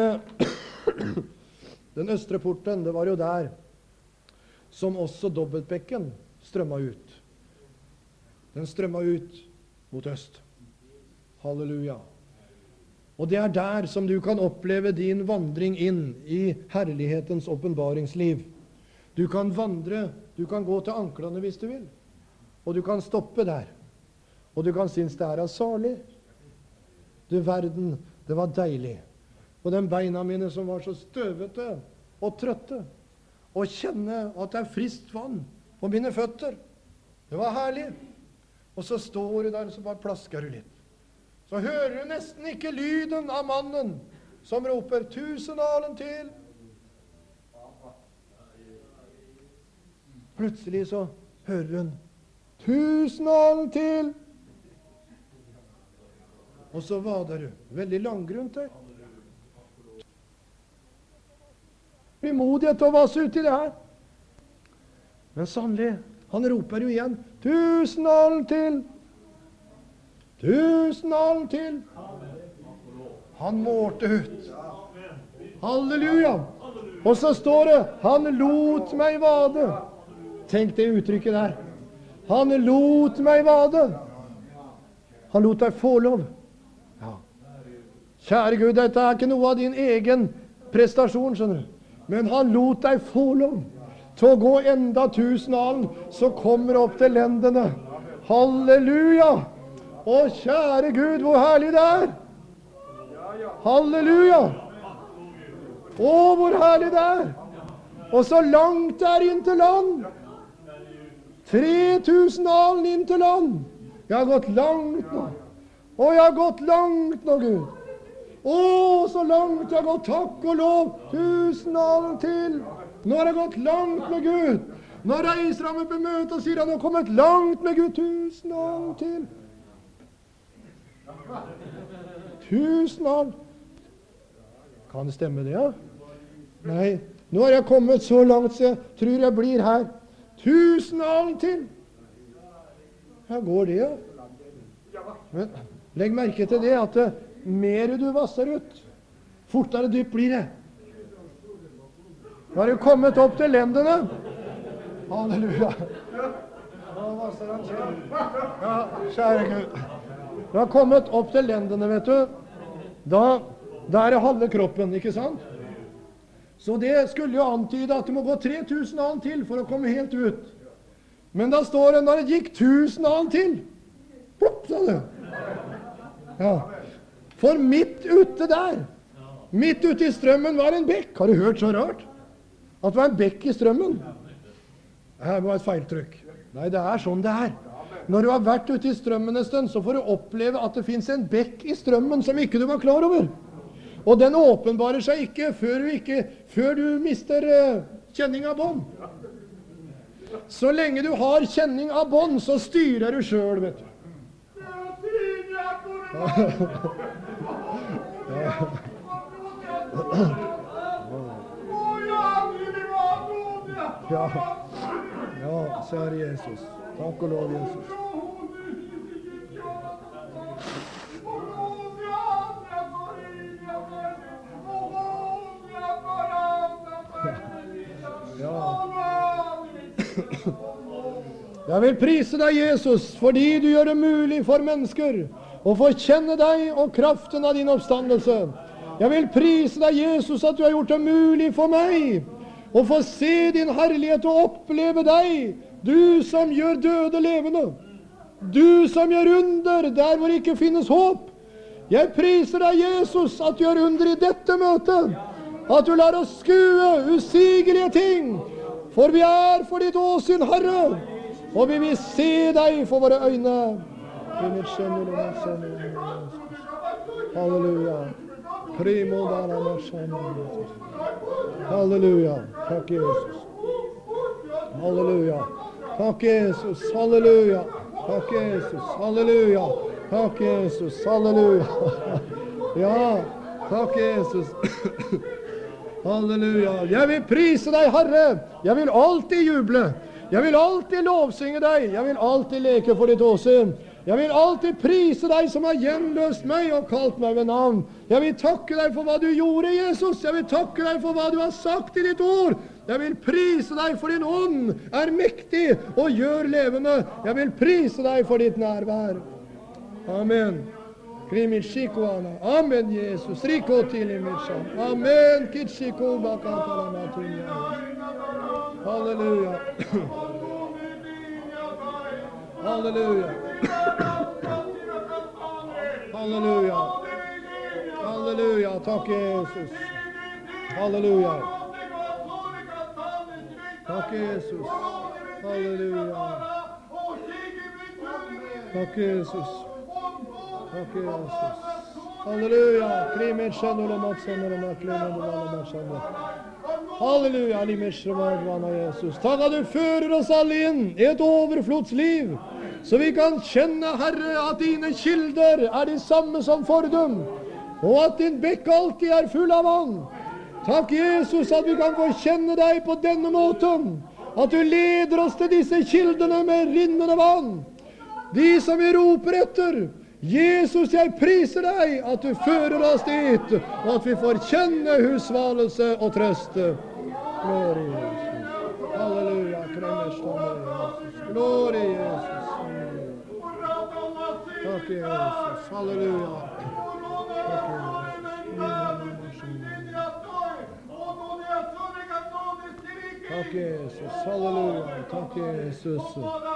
Speaker 1: den østre porten, det var jo der som også dobbeltbekken strømmet ut. Den strømmet ut mot øst. Halleluja. Og det er der som du kan oppleve din vandring inn i herlighetens åpenbaringsliv. Du kan vandre, du kan gå til anklene hvis du vil. Og du kan stoppe der. Og du kan synes det er salig. Du verden, det var deilig. Og den beina mine som var så støvete og trøtte. Og kjenne at det er friskt vann på mine føtter. Det var herlig. Og så står du der, og så bare plasker du litt. Så hører du nesten ikke lyden av mannen som roper 1000 alen til. Plutselig så hører hun 1000 alen til. Og så vader du. Veldig langgrunt der. Frimodighet til å vasse ut i det her. Men sannelig, han roper jo igjen 1000 alen til. 1000 alen til. Han målte ut. Halleluja. Og så står det, han lot meg vade. Tenk det uttrykket der. Han lot meg vade. Han lot deg få lov. Ja. Kjære Gud, dette er ikke noe av din egen prestasjon, skjønner du. Men han lot deg få lov til å gå enda 1000 alen, så kommer opp til lendene. Halleluja! Å, kjære Gud, hvor herlig det er! Halleluja! Å, hvor herlig det er! Og så langt det er inn til land. 3000 alen inn til land. Jeg har gått langt nå. Å, jeg har gått langt nå, Gud. Å, så langt jeg har gått, takk og lov. 1000 alen til. Nå har jeg gått langt med Gud. Nå reiser han meg på møte og sier han har kommet langt med Gud. 1000 alen til. 1000 alen. Kan det stemme det, ja? Nei, nå har jeg kommet så langt så jeg tror jeg blir her. 1000 alen til. Her går det, ja. Men legg merke til det at mer du vasser ut, fortere dypt blir det. Nå har du kommet opp til lendene. Halleluja. Nå vasser han til. Ja, kjære Gud. Du har kommet opp til lendene, vet du. Da er det halve kroppen, ikke sant? Så det skulle jo antyde at du må gå 3000 alen til for å komme helt ut. Men da står det, når det gikk 1000 alen til, plopp, sa det. Ja. For midt ute der, midt ute i strømmen var en bekk. Har du hørt så rart? At det var en bekk i strømmen. Her var et feiltrykk. Nei, det er sånn det er. Når du har vært ute i strømmen en stund, så får du oppleve at det finnes en bekk i strømmen som ikke du var klar over. Og den åpenbarer seg ikke før du mister kjenning av bånd. Så lenge du har kjenning av bånd, så styrer du selv, vet du. Ja, kjære Jesus. Takk og lov, Jesus. Jeg vil prise deg, Jesus, fordi du gjør det mulig for mennesker å få kjenne deg og kraften av din oppstandelse. Jeg vil prise deg, Jesus, at du har gjort det mulig for meg å få se din herlighet og oppleve deg, du som gjør døde levende, du som gjør under der hvor ikke finnes håp. Jeg priser deg, Jesus, at du gjør under i dette møtet, at du lar oss skue usigelige ting, for vi er for ditt åsyn, Herre, og vi vil se deg for våre øyne. Halleluja. Primo dara marsana. Halleluja. Takk, Jesus. Halleluja. Takk, Jesus. Halleluja. Takk, Jesus. Halleluja. Takk, Jesus. Halleluja. Ja, takk, Jesus. Halleluja. Jeg vil prise deg, Herre. Jeg vil alltid juble. Jeg vil alltid lovsynge deg. Jeg vil alltid leke for ditt åsyn. Jeg vil alltid prise deg som har gjenløst meg og kalt meg ved navn. Jeg vil takke deg for hva du gjorde, Jesus. Jeg vil takke deg for hva du har sagt i ditt ord. Jeg vil prise deg for din ånd er mektig og gjør levende. Jeg vil prise deg for ditt nærvær. Amen. Amen, Jesus. Riko til imitsan. Amen. Kitschiko bakatalamatunya. Halleluja. Halleluja. Halleluja. Halleluja. Takk, Jesus. Halleluja. Takk, Jesus. Halleluja. Takk, Jesus. Takk, Jesus. Halleluja. Halleluja. Jesus. Takk at du fører oss alle inn i et overflodsliv, så vi kan kjenne, Herre, at dine kilder er de samme som fordum, og at din bekk alltid er full av vann. Takk, Jesus, at vi kan få kjenne deg på denne måten, at du leder oss til disse kildene med rinnende vann, de som vi roper etter. Jesus, jeg priser deg at du fører oss dit, og at vi får kjenne husvalelse og trøst. Glory, Jesus. Halleluja. Glory, Jesus. Takk, Jesus. Halleluja. Takk, Jesus. Halleluja. Takk, Jesus.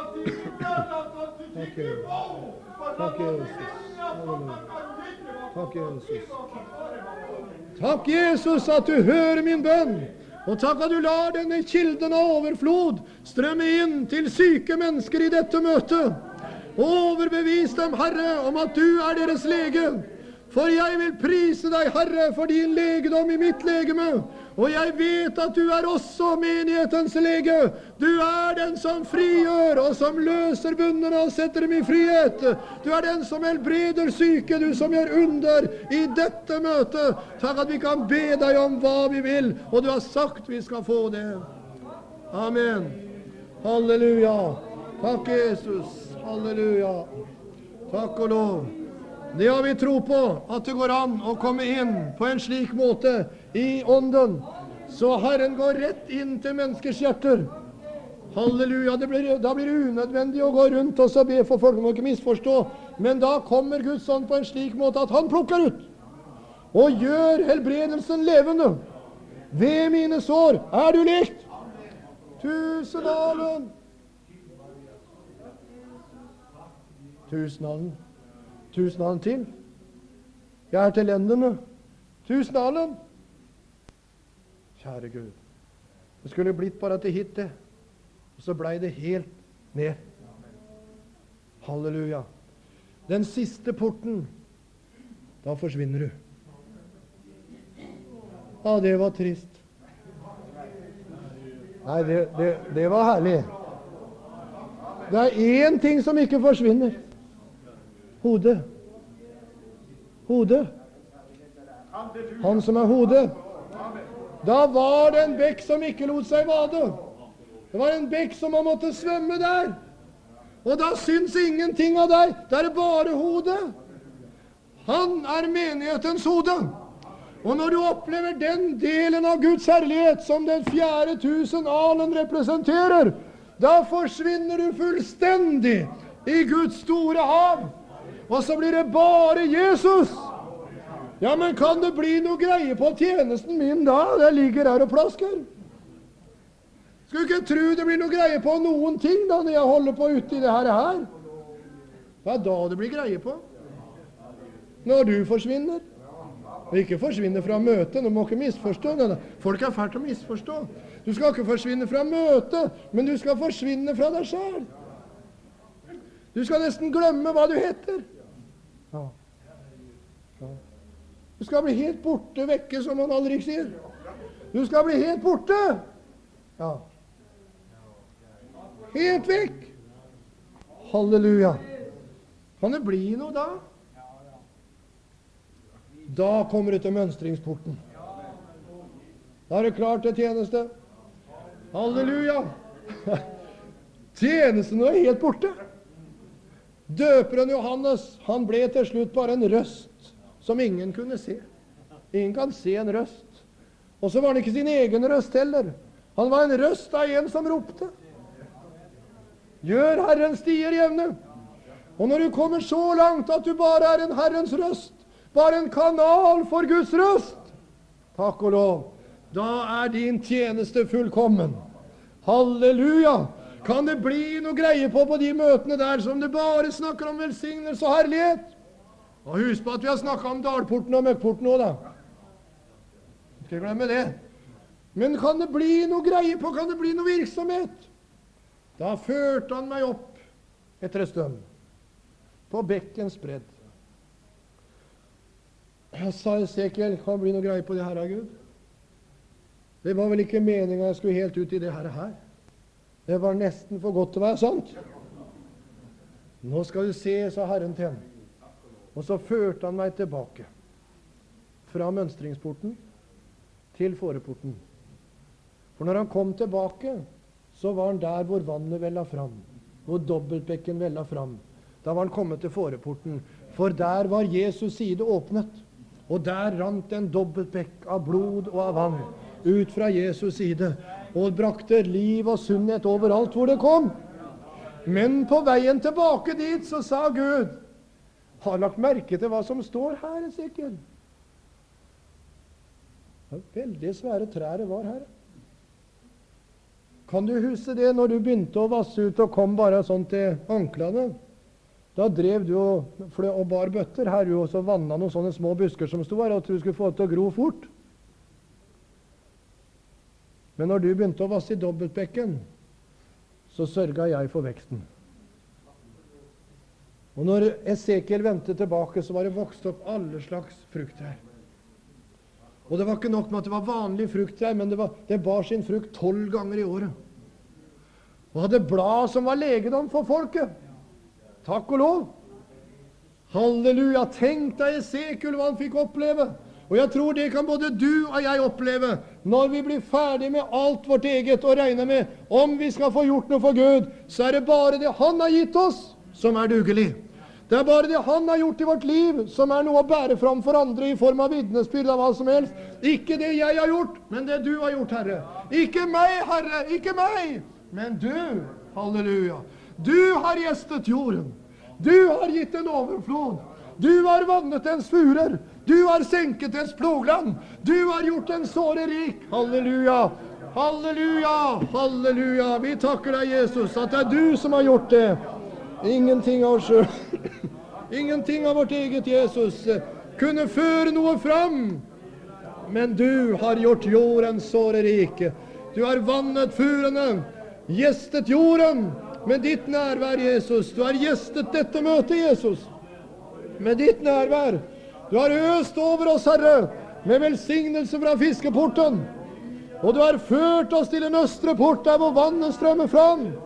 Speaker 1: Takk, Jesus. Takk, Jesus. Halleluja. Takk, Jesus. Takk, Jesus, at du hører min bønn. Og takk at du lar denne kilden av overflod strømme inn til syke mennesker i dette møtet. Overbevis dem, Herre, om at du er deres lege. For jeg vil prise deg, Herre, for din legedom i mitt legeme. Og jeg vet at du er også menighetens lege. Du er den som frigjør, og som løser bundene og setter dem i frihet. Du er den som helbreder syke, du som gjør under i dette møtet. Takk at vi kan be deg om hva vi vil, og du har sagt vi skal få det. Amen. Halleluja. Takk, Jesus. Halleluja. Takk og lov. Det har vi tro på, at det går an å komme inn på en slik måte i ånden, så Herren går rett inn til menneskers hjerter. Halleluja. Da blir det unødvendig å gå rundt og så be for folk, må ikke misforstå, men da kommer Guds ånd på en slik måte at han plukker ut og gjør helbredelsen levende. Ved mine sår er du lekt. Tusenalen. Tusenalen. Tusenalen til. Jeg er til endene. Tusenalen. Kjære Gud. Det skulle blitt bare til hit det. Og så ble det helt ned. Halleluja. Den siste porten. Da forsvinner du. Ja, det var trist. Nei, det var herlig. Det en ting som ikke forsvinner. Hodet. Hodet. Han som hodet. Da var det en bekk som ikke lot seg vade. Det var en bekk som man måtte svømme der. Og da syns ingenting av deg. Det bare hodet. Han menighetens hode. Og når du opplever den delen av Guds herlighet som den 4000 alen representerer, da forsvinner du fullstendig i Guds store hav. Og så blir det bare Jesus. Ja, men kan det bli noe greie på tjenesten min da? Det ligger her og plasker. Skal du ikke tro det blir noe greie på noen ting da, når jeg holder på ute i det her? Det da det blir greie på. Når du forsvinner. Og ikke forsvinne fra møtet, du må ikke misforstå det. Folk fælt å misforstå. Du skal ikke forsvinne fra møtet, men du skal forsvinne fra deg selv. Du skal nesten glemme hva du heter. Ja. Ja. Du skal bli helt borte vekke, som man aldri sier. Du skal bli helt borte. Ja. Helt vekk. Halleluja. Kan det bli noe da? Da kommer du til mønstringsporten. Da det klart til tjeneste. Halleluja. Tjenesten er helt borte. Døperen Johannes, han ble til slutt bare en røst som ingen kunne se. Ingen kan se en røst. Og så var han ikke sin egen røst heller. Han var en røst av en som ropte. Gjør Herrens stier jevne. Og når du kommer så langt at du bare en Herrens røst, bare en kanal for Guds røst, takk og lov, da din tjeneste fullkommen. Halleluja! Kan det bli noe greie på de møtene der som det bare snakker om velsignelse og herlighet? Og husk på at vi har snakket om dalporten og møkkporten nå da. Ikke glemme det. Men kan det bli noe greie på, kan det bli noe virksomhet? Da førte han meg opp etter en stund på bekkens bredd. Jeg sa Esekiel, kan det bli noe greie på det her av Gud? Det var vel ikke meningen jeg skulle helt ut i det her. Det var nesten for godt til å være sant. Nå skal du se, sa Herren til ham. Og så førte han meg tilbake fra mønstringsporten til fåreporten. For når han kom tilbake, så var han der hvor vannet vellet fram, hvor dobbeltbekken vellet fram. Da var han kommet til fåreporten, for der var Jesus side åpnet. Og der rant en dobbeltbekk av blod og av vann ut fra Jesus side, og brakte liv og sunnhet overalt hvor det kom. Men på veien tilbake dit så sa Gud, har lagt merke til hva som står her, Esekiel? Veldig svære trær det var her. Kan du huske det når du begynte å vasse ut og kom bare sånn til anklene? Da drev du og bar bøtter her, og så vannet noen sånne små busker som stod her, og du skulle få det til å gro fort. Men når du begynte å vasse i dobbeltbekken, så sørget jeg for veksten. Og når Esekiel vendte tilbake, så var det vokst opp alle slags frukt her. Og det var ikke nok med at det var vanlig frukt her, men det bar sin frukt 12 ganger i året. Og hadde blad som var legedom for folket. Takk og lov. Halleluja. Tenk deg Esekiel hva han fikk oppleve. Og jeg tror det kan både du og jeg oppleve når vi blir ferdig med alt vårt eget og regner med om vi skal få gjort noe for Gud, så det bare det han har gitt oss som dugelig. Det bare det han har gjort i vårt liv som noe å bære fram for andre i form av vitnesbyrd av hva som helst. Ikke det jeg har gjort, men det du har gjort, Herre. Ikke meg, Herre, ikke meg, men du. Halleluja. Du har gjestet jorden. Du har gitt en overflod. Du har vannet dens furer. Du har senket dens plogland. Du har gjort en såre rik. Halleluja. Halleluja. Halleluja. Vi takker deg, Jesus, at det du som har gjort det. Ingenting av oss selv. Ingenting av vårt eget, Jesus, kunne føre noe fram. Men du har gjort jorden såre rik. Du har vannet furene, gjestet jorden med ditt nærvær, Jesus. Du har gjestet dette møtet, Jesus, med ditt nærvær. Du har øst over oss, Herre, med velsignelse fra fiskeporten. Og du har ført oss til en østre port der hvor vannet strømmer fram.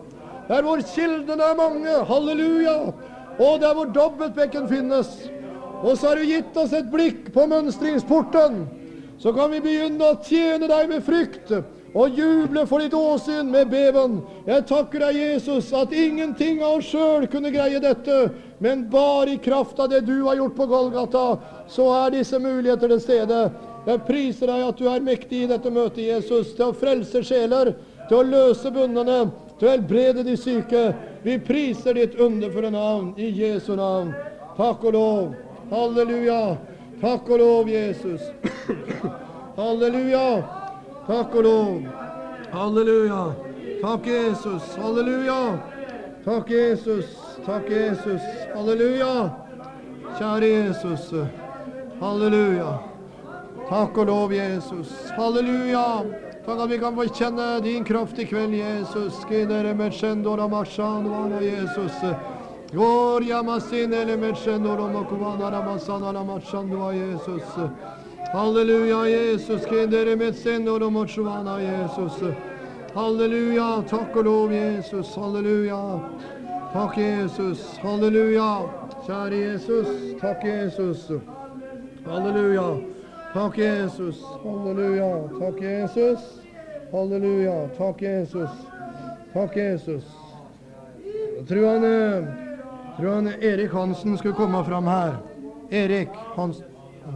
Speaker 1: Der hvor kildene er mange, halleluja, og der hvor dobbeltbekken finnes. Og så har du gitt oss et blikk på mønstringsporten. Så kan vi begynne å tjene deg med frykt, og juble for ditt åsyn med beven. Jeg takker deg, Jesus, at ingenting av oss selv kunne greie dette, men bare i kraft av det du har gjort på Golgata, så er disse muligheter til stede. Jeg priser deg at du er mektig i dette møtet, Jesus, til å frelse sjeler, til å løse bundene, til å helbrede de syke. Vi priser ditt underfulle navn, i Jesu navn. Takk og lov. Halleluja. Takk og lov, Jesus. Halleluja. Takk og lov. Halleluja. Takk, Jesus. Halleluja. Takk, Jesus. Takk, Jesus. Halleluja. Kjære Jesus. Halleluja. Takk og lov, Jesus. Halleluja. Takk at vi kan få kjenne din kraft i kveld, Jesus. Skidere med kjendora marshan, vana Jesus. Gloria masinele med kjendora makuvana ramasana ramashandua, Jesus. Halleluja, Jesus. Skidere med kjendora marshavana, Jesus. Halleluja. Takk og lov, Jesus. Halleluja. Takk, Jesus. Halleluja. Kjære Jesus. Takk, Jesus. Halleluja. Takk, Jesus. Halleluja. Takk, Jesus. Halleluja. Takk, Jesus. Takk, Jesus. Jeg tror han Erik Hansen skulle komme fram her. Erik Hansen.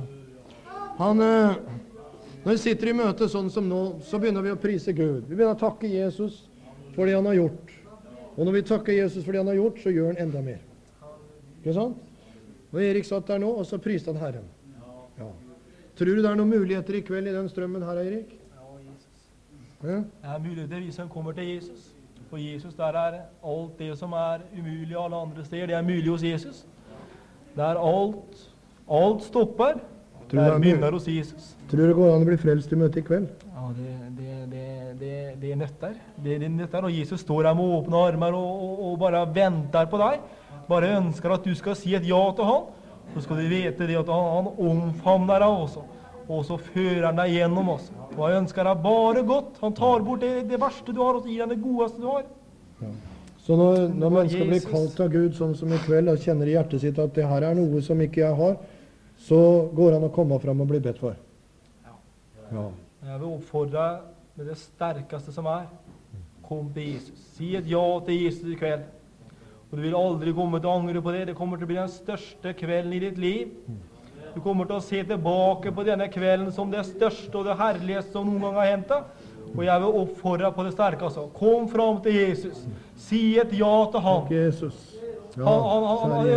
Speaker 1: Når vi sitter i møte sånn som nå, så begynner vi å prise Gud. Vi begynner å takke Jesus for det han har gjort. Og når vi takker Jesus for det han har gjort, så gjør han enda mer. Ikke sant? Og Erik satt der nå, og så priste han Herren. Ja. Tror du det er noen muligheter i kveld i den strømmen her, Erik?
Speaker 2: Ja, Jesus.
Speaker 1: Ja?
Speaker 2: Det er muligheter vi som kommer til Jesus. For Jesus, der er alt det som er umulig alle andre steder. Det er mulig hos Jesus. Der alt stopper.
Speaker 1: Tror
Speaker 2: Der begynner hos Jesus.
Speaker 1: du det går an å bli frelst i møte i kveld?
Speaker 2: Ja, det er nøtter. Det er nøtter, og Jesus står der med åpne armer og bare venter på deg. Bare ønsker at du skal si et ja til han. Så skal du vite det at han omfamner deg også. Og så fører han deg gjennom oss. Og han ønsker deg bare godt. Han tar bort det verste du har, og så gir han det godeste du har.
Speaker 1: Ja. Så når mennesker blir kalt av Gud, sånn som i kveld, og kjenner i hjertet sitt at det her er noe som ikke jeg har, så går han å komme fram og bli bedt for. Ja.
Speaker 2: Jeg vil oppfordre deg med det sterkeste som er. Kom til Jesus. Si et ja til Jesus i kveld. Og du vil aldri komme til å angre på det. Det kommer til å bli den største kvelden i ditt liv. Du kommer til å se tilbake på denne kvelden som det største og det herligste som noen gang har hentet. Og jeg vil oppfordre på det sterkeste. Kom fram til Jesus. Si et ja til han.
Speaker 1: Jesus. Ja,
Speaker 2: han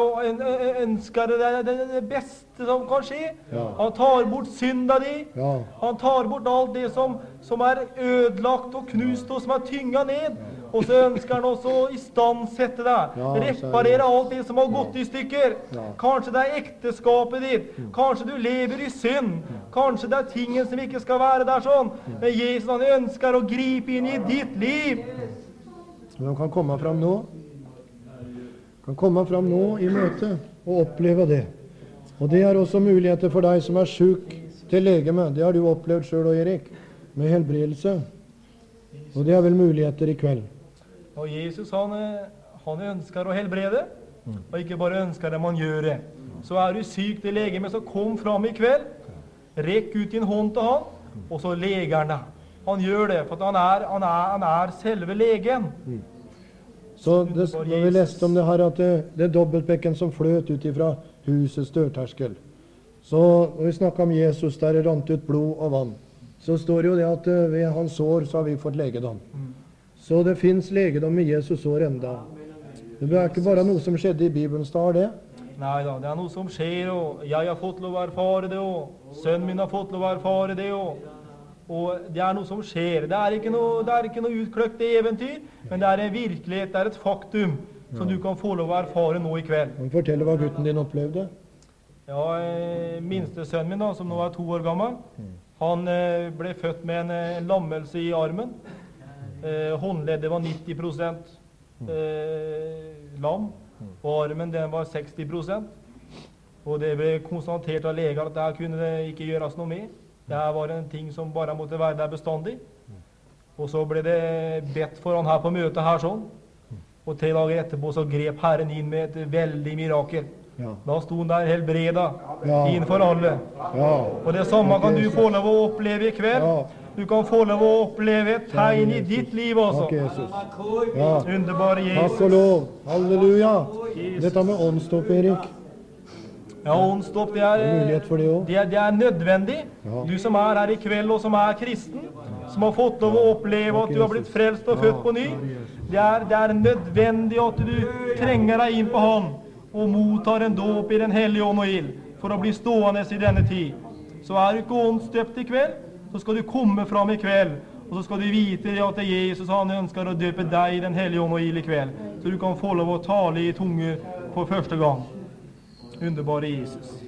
Speaker 2: ønsker det beste som kan skje.
Speaker 1: Ja.
Speaker 2: Han tar bort synda di.
Speaker 1: Ja.
Speaker 2: Han tar bort alt det som er ødelagt og knust og som er tynga ned. Og så ønsker han også å istandsette deg.
Speaker 1: Ja,
Speaker 2: reparere alt det som har gått i stykker.
Speaker 1: Ja.
Speaker 2: Kanskje det er ekteskapet ditt. Kanskje du lever i synd. Kanskje det er tingen som ikke skal være der sånn. Men Jesus, han ønsker å gripe inn i ditt liv.
Speaker 1: Men han kan komme fram nå. Kan komme fram nå i møte og oppleve det. Og det er også muligheter for deg som er syk til legeme. Det har du opplevd selv, Erik, med helbredelse. Og det er vel muligheter i kveld.
Speaker 2: Og Jesus, han ønsker å helbrede, og ikke bare ønsker det, man gjør det. Så er du syk til legeme, så kom fram i kveld, rekk ut din hånd til han, og så leger han deg. Han gjør det, for han er selve legen.
Speaker 1: Så når vi leste om det her, at det dobbeltbekken som fløt ut ifra husets dørterskel. Så når vi snakket om Jesus, der det rant ut blod og vann, så står det jo det at ved hans sår så har vi fått legedom. Så det finnes legedom i Jesus sår enda. Det er ikke bare noe som skjedde i Bibelen, står det?
Speaker 2: Nei da, det er noe som skjer, og jeg har fått lov å erfare det, og sønnen min har fått lov å erfare det, og det er noe som skjer. Det er ikke noe utkløkt eventyr, men det er en virkelighet, det er et faktum som du kan få lov å erfare nå i kveld.
Speaker 1: Kan du fortelle hva gutten din opplevde?
Speaker 2: Ja, minste sønnen min da, som nå er 2 år gammel, han ble født med en lammelse i armen. Håndleddet var 90% lam, og armen den var 60%. Og det ble konstatert av leger at det kunne det ikke gjøres noe med. Det var en ting som bare måtte være der bestandig. Og så ble det bedt for han her på møtet her sånn. Og 3 dager etterpå så grep Herren inn med et veldig mirakel.
Speaker 1: Ja.
Speaker 2: Da sto han der helbreda,
Speaker 1: Ja.
Speaker 2: innenfor alle.
Speaker 1: Ja.
Speaker 2: Og det samme kan du få lov å oppleve i kveld.
Speaker 1: Ja.
Speaker 2: Du kan få lov å oppleve et tegn i ditt liv også.
Speaker 1: Takk, Jesus. Ja.
Speaker 2: Underbare
Speaker 1: Takk
Speaker 2: Jesus.
Speaker 1: og lov. Halleluja. Dette med åndsdåp, Erik.
Speaker 2: Ja, åndsdåp, det er,
Speaker 1: Mulighet for det også.
Speaker 2: det er nødvendig.
Speaker 1: Ja.
Speaker 2: Du som er her i kveld og som er kristen, som har fått lov å oppleve at du har blitt frelst og født på ny. Det er nødvendig at du trenger deg inn på Han og mottar en dåp i den hellige ånd og ild for å bli stående i denne tid. Så er du ikke åndsdøpt i kveld, så skal du komme fram i kveld, og så skal du vite at Jesus han ønsker å døpe deg i den hellige ånd og ild i kveld, så du kan få lov å tale i tunge for første gang. Underbare Jesus.